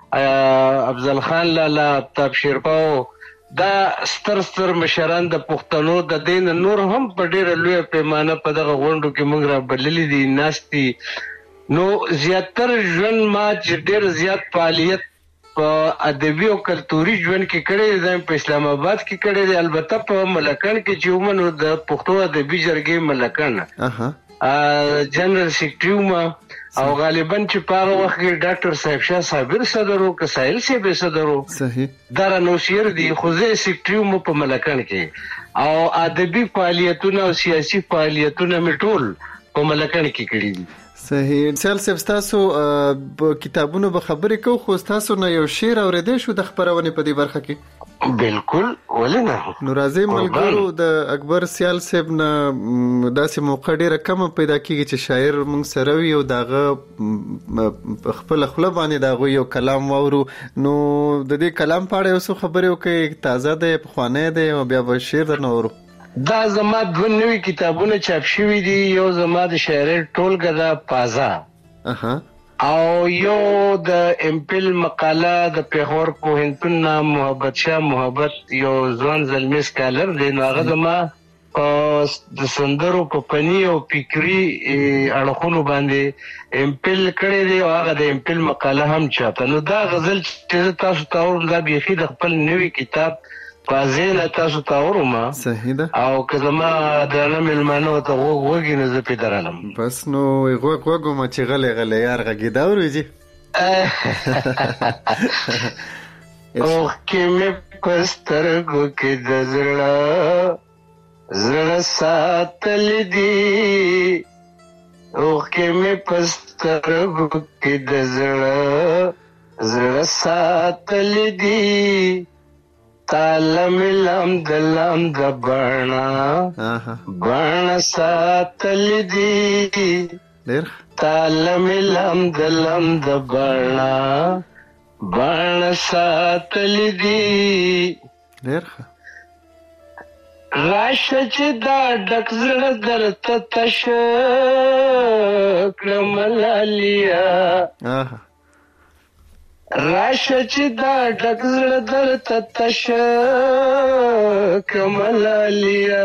افضل خان لالا، آفتاب شیرپاو، دا ستر ستر مشران د پښتنو د دین نور هم په ډیره لویه پیمانه په دغه غونډو کې موږ رابللي دي، ناست دي. نو زیاتر ژوند ما چې ډیر زیات فعالیت په ادبي او کلتوري ژوند کې کړی دی په اسلام آباد کې کړی دی. البته په ملکن کې چې ومه نو د پښتو ادبي جرګې ملکن جنرال سیکرټري ومه او غالبا چې په هغه وخت کې ډاکټر صاحب شاه صابر صدر و که ساحل صاحب صدر و دا رانو شعر دي، خو زه سیکرټري وم په ملکن کې او ادبي فعالیتونه او سیاسي فعالیتونه مې ټول په ملکن کې کړي دي. صحیح. سیال صاحب ستاسو په کتابونو به خبرې کوو، خو ستاسو نه یو شعر اورېدی شو د خپرونې په دې برخه کې؟ بالکل، ولې نه. نو راځئ ملګرو د اکبر سیال صاحب نه داسې موقع ډیره کمه پیدا کیږي چې شاعر موږ سره وي او د هغه خپله خوله باندې د هغوی یو کلام واورو. نو د دې کلام په اړه یو څه خبرې وکړئ، تازه دی، پخوانی دی او بیا به شعر درنه اورو. دا زما دوه نوي کتابونه چاپ شوي دي، یو زما د شاعرۍ ټولګه ده پازا او یو د امپل مقاله د پیښور پوهنتون نه محبت شاه محبت یو ځوان زلمی سکالر دی، نو هغه زما د سندرو په فني او فکري اړخونو باندې امپل کړی دی او هغه د امپل مقاله هم چاپه. نو دا غزل چې زه تاسو ته اورم دا بیخي د خپل نوي کتاب پازیله تاسو ته اورم. صحیح ده. او که زما درانه مېلمانه ورته غوږ وږي نو زه پرې درالم. بس نو غوږ غوږ وم چې غلی غلی یار غږېده اورېږي. اوښکې مې په سترګو کې د زړه زړه ساتلې دي، اوښکې مې په سترګو کې د زړه زړه ساتلې دي، تالم لمد لمد بڼه بڼه ساتلې دي، تالم لمد لمد بڼه بڼه ساتلې دي. راشه چې دا ډک زړه درته تش کړم لالیا، راشه چې دا ډک زړه درته تش کړم لالیا،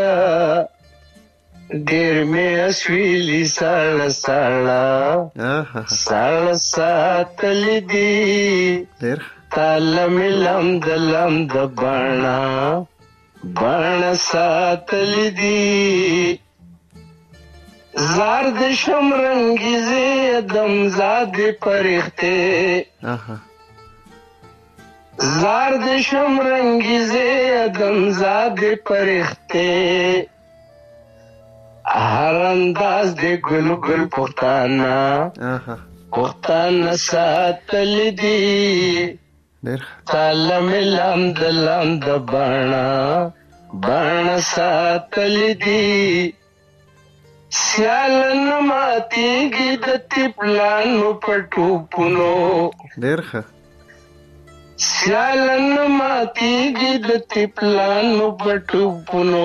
ډېر مې اسویلي ساړه ساړه ساړه ساتلې دي، تاله مې لمد لمد بڼه بڼه ساتلې دي، زار د شمرنګیزې دمزادې پرښتې، زار د شمرنګیزې دمزادې پرښتې، هر انداز د ګل ګل پښتانه پښتانه ساتل دي تعالی ملام دلام د باڼه باڼه ساتل دي سیال نه ماتېږي د تپلانو په ټوپونو ډېر ښه سیال نه ماتېږي د تپلانو په ټوپونو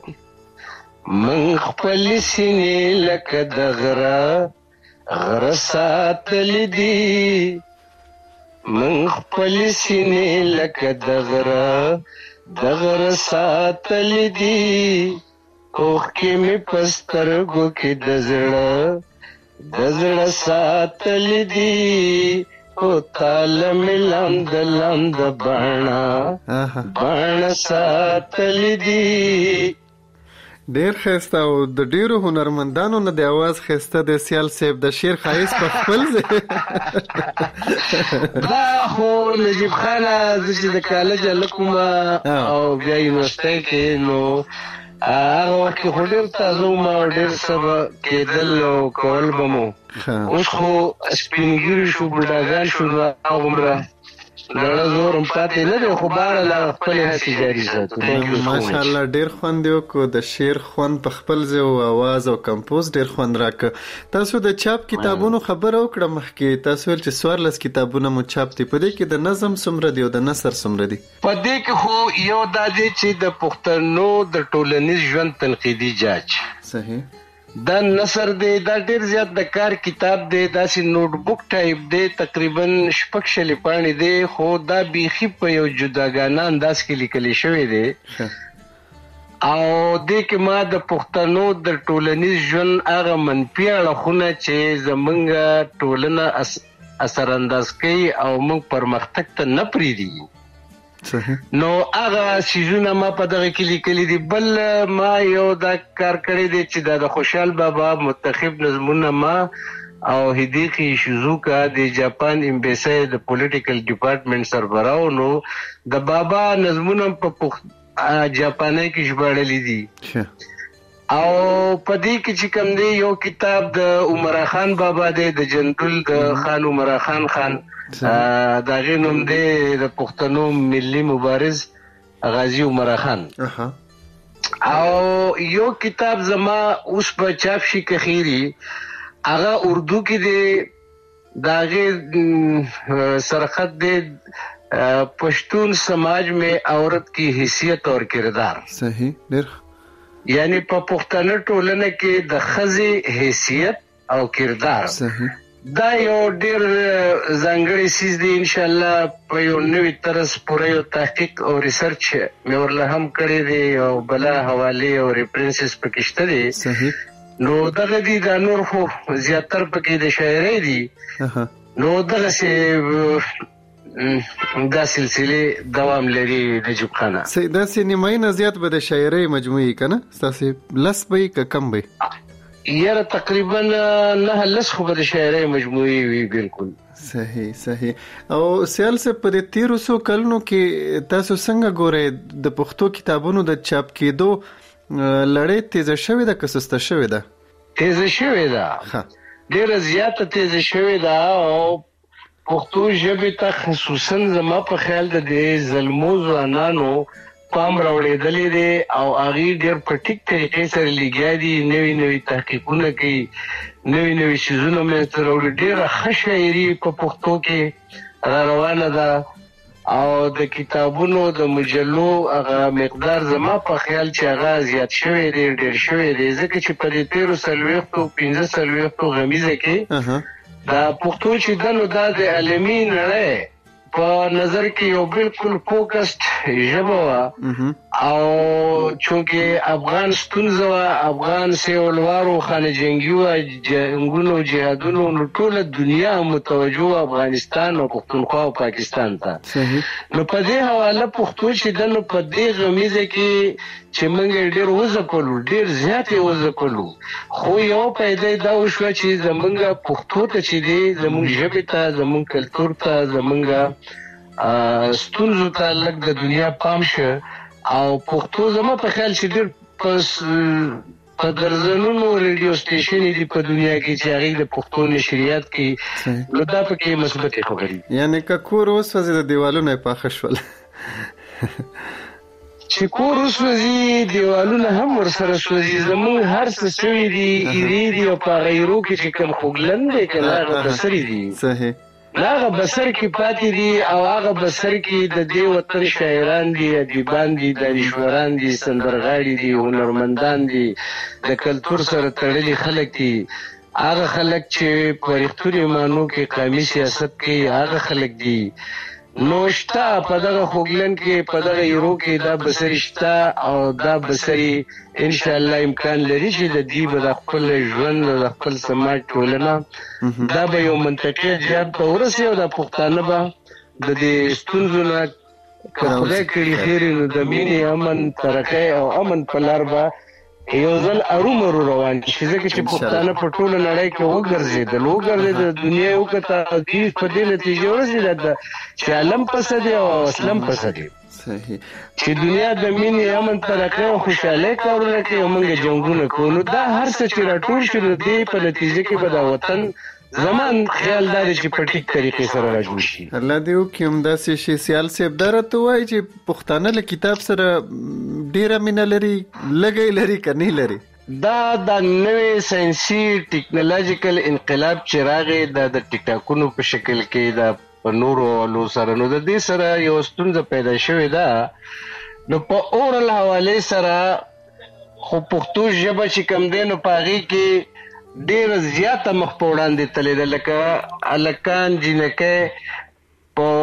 من خپل سینې لکه د غره غره ساتلی دي من خپل سینې لکه د غره د غره ساتلی دي اوښکې مې په سترګو کې د زړه د زړه ساتلی دي او تاله مې لمد لمد باڼه باڼه ساتلی دي. ډیر ښایسته او د ډیرو هنرمندانو نه د اواز ښایسته د سیال صاحب د شعر ښایست په خپل ځای دا خو نجیب خانه زه چې د کالج هلک وم او بیا یونیورسټۍ کې نو هغه وخت کې خو ډېر تازه وم او ډېر څه به کېدل او کول به مو اوس خو سپین ږیري شو بوډاګان شو نو هغومره لړه زور هم پاتې نه دی خو باره لا خپلې هڅې جاري ساتو. ماشاءالله ډېر خوند یې وکړو د شعر خوند په خپل ځای او اواز او کمپوز ډېر خوند راکړه. تاسو د چاپ کتابونو خبره وکړه مخکې تاسو ویل چې څوارلس کتابونه مو چاپ دي په دې کې د نظم څومره دي او د نثر څومره دي؟ په دې کې خو یو دا دی چې د پښتنو د ټولنیز ژوند تنقیدي جاج صحیح دا نثر دی دا ډیر زیات د کار کتاب دی داسې نوٹ بک ټایپ دی تقریبا شپږ شلې پاڼې دی خو دا بیخي په یو جداګانه انداز کې لیکلی شوی دی او دې کې ما د پښتنو د ټولنیز ژوند هغه منفي اړخونه چې زمونږ ټولنه اثر انداز کوي او موږ پرمختګ ته نه پرېږدي نو هغه سیزونه ما په دغه کې لیکلي دي. بل ما یو دا کار کړی دی چې دا د خوشحال بابا متخب نظمونه ما او هدیقي شیزوکا د جاپان امبیسی د پولیټیکل ډپارټمنټ سربراو نو د بابا نظمونه په جاپاني کې ژباړلي دي او په دې کې چې کوم دی یو کتاب د عمرا خان بابا دی د جندل د خان عمرا خان خان دا غي نوم دی د پښتنو ملي مبارز غازی عمرا خان او یو کتاب زما اوس په چاپ شي کخيري هغه اردو کې دی دا غي سرخط دی پښتون سماج میں عورت کی حیثیت اور کردار صحیح ډیر یعنی په پښتنه ټولنه کې د ښځې حیثیت او کردار صحیح دا یو ډیر ځانګړی سیز دی ان شاء الله په یو نوې طرز پوره یو تحقیق او ریسرچ مې ورله هم کړی دی او بلا حواله او ریفرنسز پکې شته دي صحیح نو دغه دي دا نور خو زیاتر پکې د شاعرۍ دي نو دغه سه دا سلسله دوام لري نجیب خانه دا سینمایي نه زیات به د شاعرۍ مجموعي کنه تاسو لس به که کم به یاره تقریبا نه لس خو به د شاعرۍ مجموعي وي بالکل صحیح صحیح او سیال صاحب په دې تیرو څو کلونو کې تاسو څنګه ګورئ د پښتو کتابونو د چاپ کېدو لړۍ تیزه شوې ده که سسته شوې ده؟ تیزه شوې ده ډېره زیاته تیزه شوې ده او پښتو ژبې ته خصوصا زما په خیال د دې زلمو ځوانانو پام راوړېدلی دی او هغې ډېر په ټیک طریقې سره لګیا دي نوي نوي تحقیقونه کوي نوي نوي څیزونه منځته راوړي ډېره ښه شاعري په پښتو کې را روانه ده او د کتابونو د مجلو هغه مقدار زما په خیال چې هغه زیات شوی دی ډېر شوی دی ځکه چې په دې تېرو څلوېښتو پنځه څلوېښتو غمیزه کې دا پښتو چې ده نو دا د عالمي نړۍ په نظر کې یو بالکل فوکسد ژبه وه او چونکې افغان ستونزه وه افغان سیولوارو خانه جنګي وه جنګونو جهادونو نو ټوله دنیا متوجه افغانستان او پښتونخوا او پاکستان ته نو په دې حواله پښتو چې ده نو په دې غمیزه کې چې موږ ډېر وځپلو ډېر زیات یې وځپلو خو یو پیدا دا وشوه چې زموږ پښتو ته چې دی زموږ ژبې ته زموږ کلتور ته زموږ ستونزو ته لږ د دنیا پام شه او پښتو زما په خیال چې ډېر په درځنونو ریډیو سټیشن دي په دنیا کې چې هغه د پښتو نشریات کې نو دا پکې مثبت خبرې یعنی که کور اوس وځي د دیوالونو پاخه شول چې کور اوس وځي دیوالونه هم ورسره سوځي زموږ هر څه شوي دي ایرې دي او په غیرو کې چې کوم خوږلن دی که هغه بسرې دي صحیح هغه بسر کې پاتې دي او هغه بسر کې د دې وطن شاعران دي ادیبان دي دانشوران دي سندرغاړي دي هنرمندان دي د کلتور سره تړلي خلک دي هغه خلک چې په رښتوني معنو کې قومي سیاست کوي هغه خلک دي نو شته په دغه خوږلن کې په دغه ایرو کې دا بسرې شته او دا بسرې انشاءالله امکان لري چې د دې به د خپل ژوند د خپل سماج ټولنه دا به یو منطقي جهاد ته ورسي او د پښتانه به د دې ستونزو نه که خدای کړي خیر نو د مینې امن ترقۍ او امن په لار به یو ځل ارومرو روان شي ځکه چې پښتانه په ټوله نړۍ کې وګرځېدل وګرځېدل د دنیا وکړه دې په دې نتیجه ورسېده چې علم پسه دی او اسلم پسه دی صحیح چې دنیا د مینې امن ترقۍ او خوشحالۍ کارونه کوي او موږ جنګونه کوو نو دا هر څه چې راټول شي نو دې په نتیجه کې به د وطن زمان خیال دا دی چې په ټیک طریقې سره راجوړ شي الله دې وکړي همداسې شي سیال صاحب دا راته وایي چې پښتانه له کتاب سره ډېره مینه لري لږی لري که نه لري دا د نوې ساینسي ټیکنالوژیکل انقلاب چې راغی دا د ټیک ټاکونو په شکل کې دا په نورو والو سره نو د دې سره یو ستونزه پیدا شوې ده نو په اورل حوالې سره خو پښتو ژبه چې کوم دی نو په هغې کې ډېره زیاته مخ په وړاندې تللې ده لکه هلکان جینکۍ په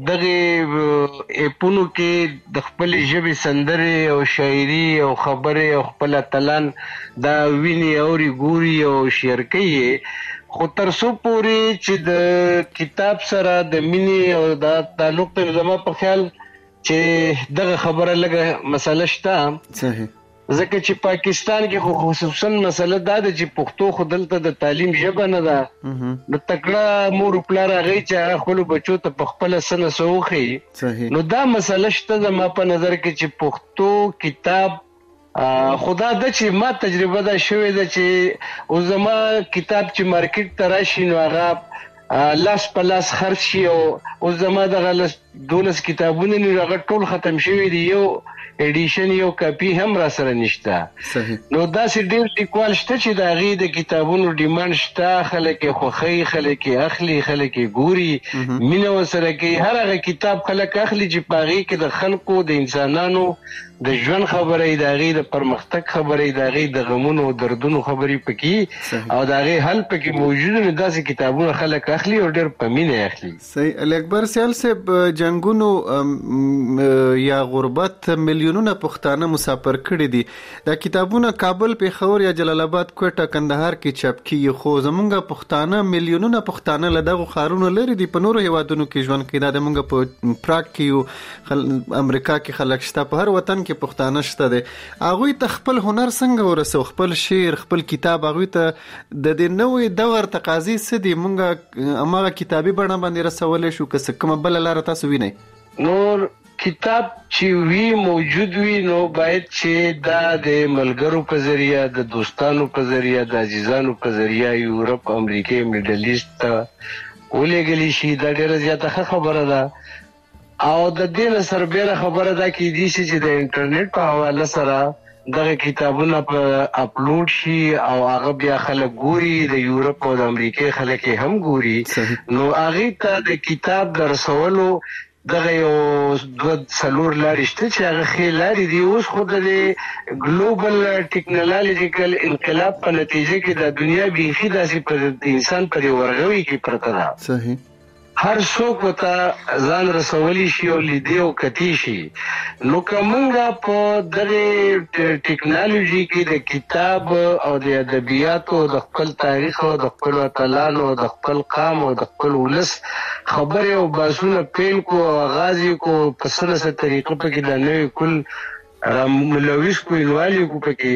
دغې اپونو کې د خپلې ژبې سندرې او شاعري او خبرې او خپل اتلان دا ویني اوري ګوري او شعر کوي خو تر څو پورې چې د کتاب سره د مینې او دا تعلق ته زما په خیال چې دغه خبره لږه مسله شته صحیح ځکه چې پاکستان کې خو خصوصا مسله دا ده چې پښتو خو دلته د تعلیم ژبه نه ده نو تکړه مور پلار هغوی چې هغه خپلو بچو ته په خپله څه نه څه وښیي نو دا مسله شته زما په نظر کې چې پښتو کتاب خدا ده چې ما تجربه دا شوې ده چې اوس زما کتاب چې مارکیټ ته راشي نو هغه لاس په لاس خرڅ شي او اوس زما دغه لس دولس کتابونه نو هغه ټول ختم شوي دي یو ایډیشن یو کاپی هم را سره نشته نو داسې ډېر لیکوال شته چې د هغې د کتابونو ډیمانډ شته خلک یې خوښوي خلک یې اخلي خلک یې ګوري مینه ورسره کوي هر هغه کتاب خلک اخلي چې په هغې کې د خلکو د انسانانو د ژوند خبرې د هغې د پرمختګ خبرې د هغې د غمونو او دردونو خبرې پکې او د هغې حل پکې موجود نو داسې کتابونه خلک اخلي او ډېر په مینه اخلي صحیح علي اکبر سیال صاحب جنګونو یا غربت میلیونونه پښتانه مسافر کړي دي دا کتابونه کابل پیښور یا جلال آباد کوټه کندهار کې چاپ کیږي خو زمونږ پښتانه میلیونونه پښتانه له دغو ښارونو لرې دي په نورو هیوادونو کې ژوند کوي دا زمونږ په پراګ کې امریکا کې خلک شته په هر وطن کې پښتانه شته دي هغوی ته خپل هنر څنګه ورسو خپل شعر خپل کتاب هغوی ته د دې نوې دور تقاضې څه دي مونږ هماغه کتابي بڼه باندې رسولی شو که څه کومه بله لاره تاسو وینئ نور کتاب چې وی موجود وي نو باید چې دا د ملګرو په ذریعه د دوستانو په ذریعه د عزیزانو په ذریعه یورپ امریکې میډل ایسټ ته ولېږلی شي دا ډېره زیاته ښه خبره ده او د دې نه سربېره خبره دا کیدی شي چې د انټرنیټ په حواله سره دغه کتابونه په اپلوډ شي او هغه بیا خلک ګوري د یورپ او د امریکې خلک یې هم ګوري نو هغې ته د کتاب د رسولو دغه یو دوه څلور لارې شته چې هغه ښې لارې دي اوس خو د ګلوبل ټیکنالوژیکل انقلاب په نتیجه کې د دنیا بیخي داسې په انسان پرې ورغوي کې پرته ده صحیح هر څوک ورته ځان رسولی شي او لیدې او کتي شي نو که موږ په دغې ټیکنالوژي کې د کتاب او د ادبیاتو د خپل تاریخ او د خپلو اتلانو د خپل قام او د خپل ولس خبرې او بحثونه پیل کو او آغاز یې کو په څه نه څه طریقه پکې دا نوی کل راملوث کو انوالي کو پکې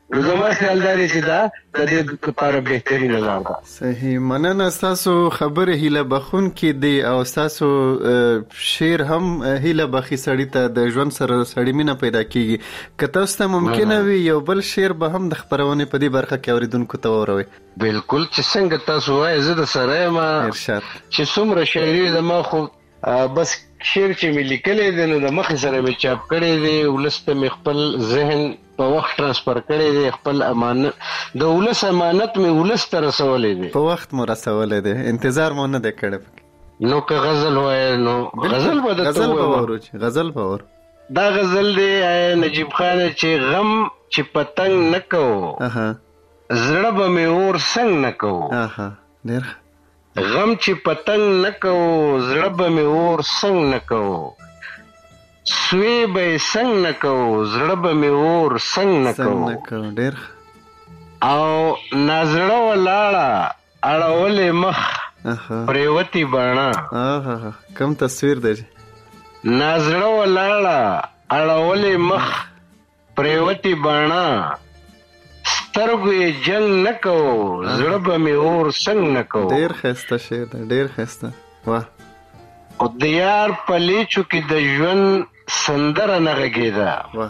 زما خیال دی چې دا د دې لپاره بهترینه لار ده. صحیح، مننه. تاسو خبره هیله بخون کې دی او تاسو شعر هم هیله بخي سړی ته د ژوند سره سړی مینه پیدا کیږي. که تاسو ته ممکنه وي یو بل شعر به هم د خبرونې په دې برخه کې اوریدونکو ته وروي. بالکل، چې څنګه تاسو وایي زه د سره ما ارشاد چې څومره شاعري زما خو بس شعر چې مې لیکلی دی نو د مخې سره مې چاپ کړی دی، ولس ته مې خپل ذهن په وخت ترانسفر کړی دی، خپل امانت د ولس امانت مې ولس ته رسولی دی، په وخت مو رسولی دی، انتظار مو نه دی کړی. نو که غزل وایي نو غزل به درته وواورو. غزل به وواورو. دا غزل دی نجیب خانه چې غم چې پتنګ نه کوو زړه به مې اور څنګ نه کوو. ډېر غم چې پتنګ نه کوو زړه به مې اور څنګ نه کوو، سوی به یې څنګ نه کوو زړه به مې اور څنګ نه کوو. ډېر او نازړه ولاړه اړولې مخ پریوتي باڼه. کوم تصویر دی؟ نازړه ولاړه اړولې مخ پریوتي باڼه، سترګو یې جنګ نه کوو زړه به مې اور څنګ نه کوو. ډېر ښایسته شعر دی، ډېر ښایسته. واه. او د یار په لیچو کې د ژوند سندره نه غږېده،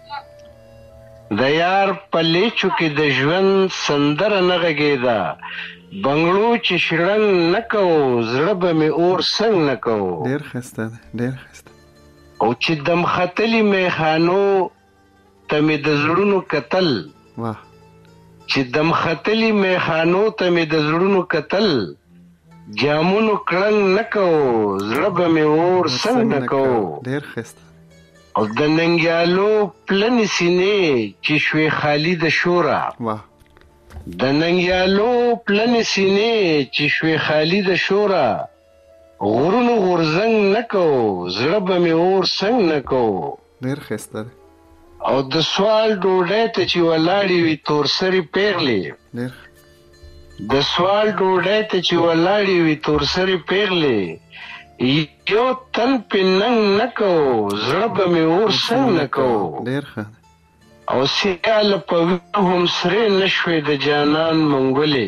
د یار په لیچو کې د ژوند سندره نه غږېده، بنګړو چې شړنګ نه کوو زړه به مې اور څنګ نه کوو. ډېر ښایسته دی، ډېر ښایسته. او چې دم ختلي میخانو ته مې د زړونو کتل، واه، چې دم ختلي میخانو ته مې د زړونو کتل، جامونو کړنګ نه کوو زړه به مې اور څنګ نه کوو. ډېر ښایسته. او د ننګیالو پلنې سینې چې شوې خالي د شوره، واه، د ننګیالو پلنې سینې چې شوې خالي د شوره، غرونو غورځنګ نه کوو زړه به مې اور څنګ نه کوو. ډېر ښایسته دی. او د سوال ډوډۍ ته چې ولاړې وي تور سرې پیغلې، د سوال ډوډۍ ته چې ولاړې وي تور سرې پیغلې، یو تن پې ننګ نه کوو زړه به مې اور څنګ نه کوو. ډېر ښه. او سیاله په وینو هم سرې نه شوې د جانان منګولې،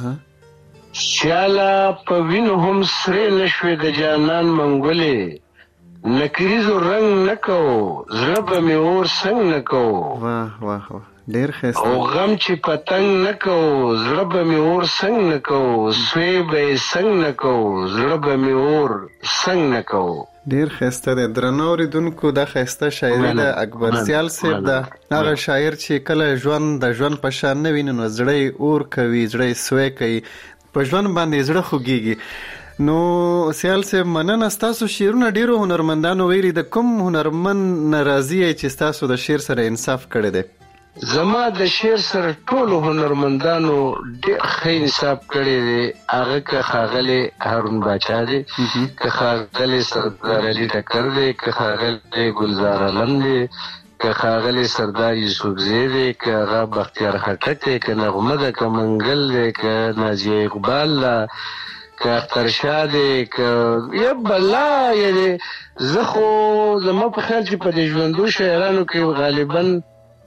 سیاله په وینو هم سرې نه شوې د جانان منګولې، نکریزو رنګ نه کوو زړه به مې اور څنګ نه کوو. واه واه واه، ډېر ښایسته. او غم چې پتنګ نه کوو زړه به مې اور څنګ نه کوو، سوی به یې څنګ نه کوو زړه به مې اور څنګ نه کوو. ډېر ښایسته دی. درنو اورېدونکو، دا ښایسته شاعري ده اکبر سیال صاحب ده، هغه شاعر چې کله ژوند د ژوند په شان نه ویني نو زړه یې اور کوي، زړه یې سوی کوي، په ژوند باندې زړه خوږېږي. نو سیال صاحب مننه. ستاسو شعرونه ډیرو هنرمندانو ویلي، د کوم هنرمند ناراضي چې ستاسو د شعر سره انصاف کړی دی؟ زما د شعر سره ټولو هنرمندانو ډېر ښه انصاف کړی دی. هغه که ښاغلی هارون باچا دی، که ښاغلی سردار علي ټکر دی، که ښاغلی ګلزار علم دی، که ښاغلی سردار یوسفزی دی، که هغه بختیار خټک دی، که نغمه ده، که منګل دی، که نازیه اقبال ده، که اخترشاه دی، که یا بلا. یعنې زه خو زما په خیال چې په دې ژوندو شاعرانو کې غالبا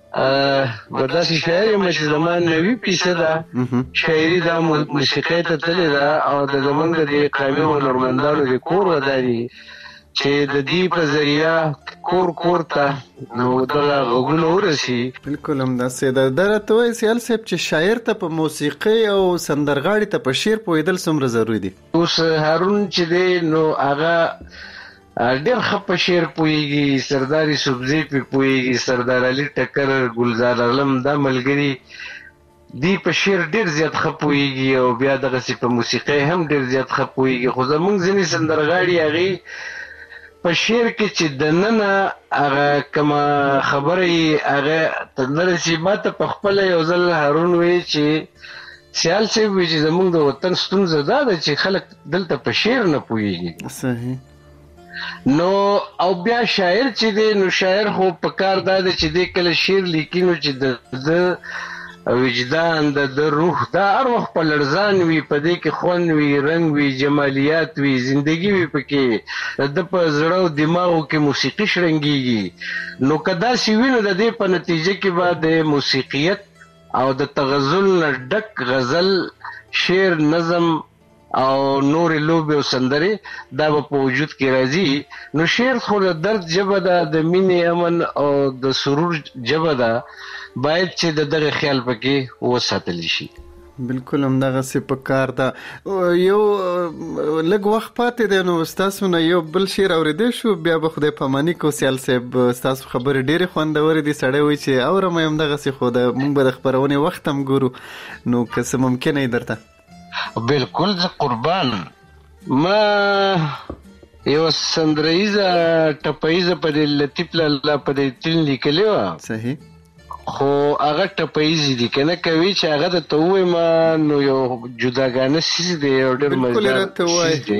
به داسې شاعر یم چې زما نوي فیصده شاعري دا موسیقۍ ته تللې ده، او د زمونږ د قومي هنرمندانو د کور ودا دي چې د دې په ذریعه کور کور ته نو دغه غږونه ورسي. بالکل همداسې ده. دا راته وایي سیال صاحب چې شاعر ته په موسیقۍ او سندرغاړي ته په شعر پوهېدل څومره ضروري دي؟ اوس هارون چې دی نو هغه ډېر ښه په شعر پوهېږي، سردار یوسفزي پې پوهېږي، سردار علي ټکر، ګلزار علم، دا ملګري دی په شعر ډېر زیات ښه پوهېږي، او بیا دغسې په موسیقۍ هم ډېر زیات ښه پوهېږي. خو زمونږ ځینې سندرغاړي هغې په شعر کې چې دننه هغه کومه خبره یې هغه ته نه رسي. ما ته په خپله یو ځل هارون وایي چې سیال صاحب وایي چې زمونږ د وطن ستونزه دا ده چې خلک دلته په شعر نه پوهېږي. صحیح. نو او بیا شاعر چې دی نو شاعر خو په کار دا ده چې دی کله شعر لیکي نو چې د وجدان د روح دا هر وخت په لړزان وي، په دې کې خوند وي، رنګ وي، جمالیات وي، زندگی وي، پکې د په زړه او دماغو کې موسیقي شرنګيږي. نو کدا سی وینو د دې په نتیجه کې بعد موسیقیت او د تغزل ډک غزل، شعر، نظم او نور لوبه او سندره دا په وجود کې راځي. نو شعر خو د درد جبه ده، د مینې، امن او د سرور جبه ده، باید چې د دغه خیال پکې وساتل شي. بالکل همدغه څه په کار ده. یو لږ وخت پاتې دی، نو ستاسو نه یو بل شعر اورېدی شو، بیا به خدای پاماني کو. سیال صاحب ستاسو خبرې ډېرې خوندورې دي، سړی وایي چې اورم یم همدغسې، خو د مونږ به د خپرونې وخت هم ګورو، نو که څه ممکنه یې درته. بالکل زه قربان. ما یو سندریزه ټپیزه په دې لطیف لاله په دې تل لیکلې وه. صحیح. خو هغه ټپیزې دي که نه کوي چې هغه د ته ووایم نو یو جداګانه سیز دی، یو ډېر مزدار سیز دی،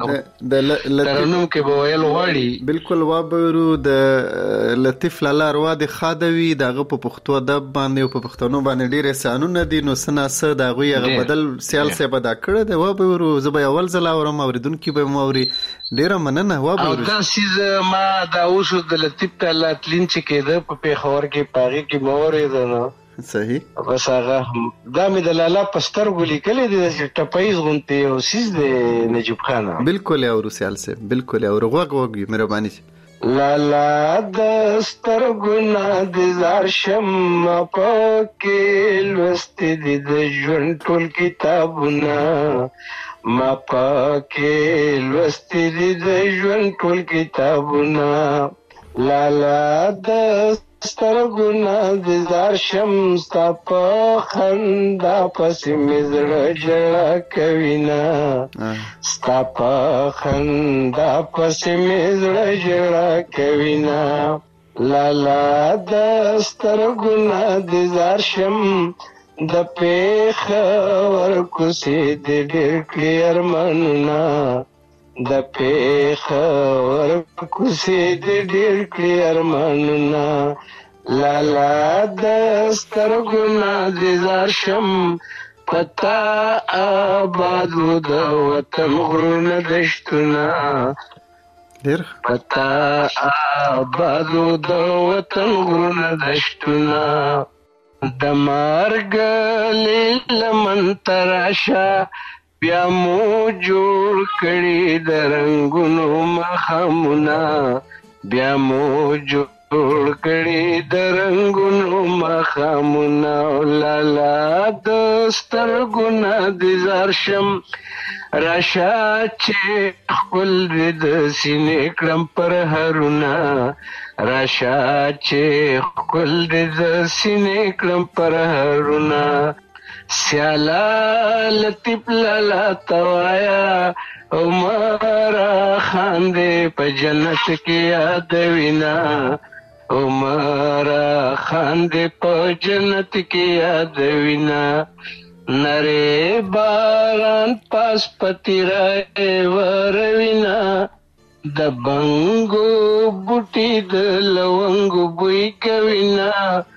ترنم کې به ویل غواړي. بالکل وابرو د لطیف لاله اروا د ښاده وي، د هغه په پښتو ادب باندې او په پښتنو باندې ډېر احسانونه دي، نو څه ناڅه د هغوی هغه بدل سیال صاحب ادا کړی دی. وابرو زه به اول ځل اورم، اورېدونکي به م اوري. ډېره مننه. وابرو او دا سیز ما دا اوس د لطیف لاله تلین چې کېده په پېښور کې، په هغې کې مه اورېده نو. صحیح. بس هغه دا مې د لاله په سترګو لیکلی دی، چې ټپیز غوندې یو سیز دی نجیب خانه. بالکل یې اورو سیال صاحب، بالکل یې اورو. غوږ غوږ وي، مهرباني شي. لالا د سترګو نه د زار شم پکې لوستې دي د ژوند ټول کتابونه، ما پکې لوستې دي د ژوند ټول کتابونه. لالا د سترګو نه د زار شم ستا په خندا پسې مې زړه ژړا کوینه، ستا په خندا پسې مې زړه ژړا کوینه. لالا د سترګو نه د زار شم د پېښور کوڅې د ډېر کړي ارمانونه، د پېښور کوڅې د ډېر کړي ارمانونه. لالا د سترګو نه د زار شم پتا آبادو د وطن غرونه دشتونه، پتا آبادو د وطن غرونه دشتونه. د مرګ لمن تراشه بیا مو جوړ کړي د رنګونو مخامونه، بیا مو جوړ کړي د رنګونو مخامونه. لالا د سترګو نه د زار شم راشه چې خپل د سینې کړم پر هرونه، راشه چې خپل د سینې کړم پر هرونه. سیالا لطیف لالا توایا عمره خاندې په جنت کې یادوینا، عمره خاندې په جنت کې یادوینا. نره باران پاس پتی رائے وروینا، د بنګو بوټي د لونګو بوی کوینا.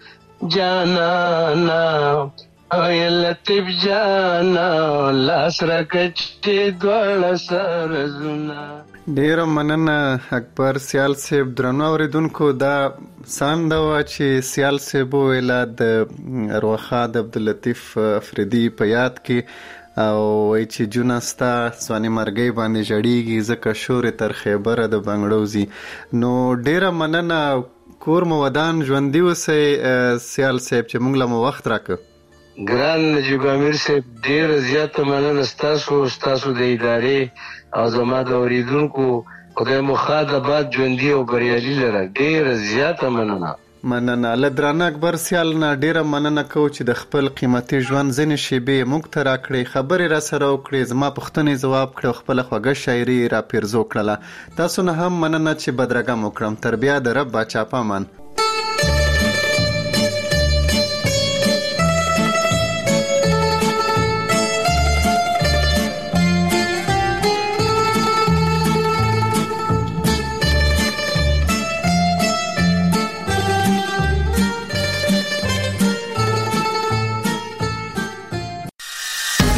جانانا اوی لطیف جانا لاس راکچې دوړه سرزونه. ډیره مننه اکبر سیال صاحب. درنو اوریدونکو، دا سانده وه چې سیال صاحب وویله د ارواښاد عبداللطیف افریدي په یاد کې، او وایي چې جونه ستا ځواني مرګۍ باندې ژړېږي ځکه شورې تر خیبره د بنګړو ځي. نو ډیره مننه، کور مو ودان، ژوندي اوسئ سیال صاحب چې موږ له مو وخت راکړ. ګران نجیب امیر صاحب، ډیره زیاته مننه ستاسو ستاسو د ادارې او زما د اوریدونکو. خدای مو ښاد آباد، ژوندي او بریالي لره. ډیره زیاته مننه. مننه. له درانه اکبر سیال نه ډیره مننه کوو چې د خپل قیمتي ژوند ځینې شیبې موږ ته راکړې، خبرې را سره وکړې، زما پوښتنې ځواب کړې او خپله خوږه شاعري را پیرزو کړله. تاسو نه هم مننه چې بدرګه مو کړم. تر بیا د رب باچا په امان.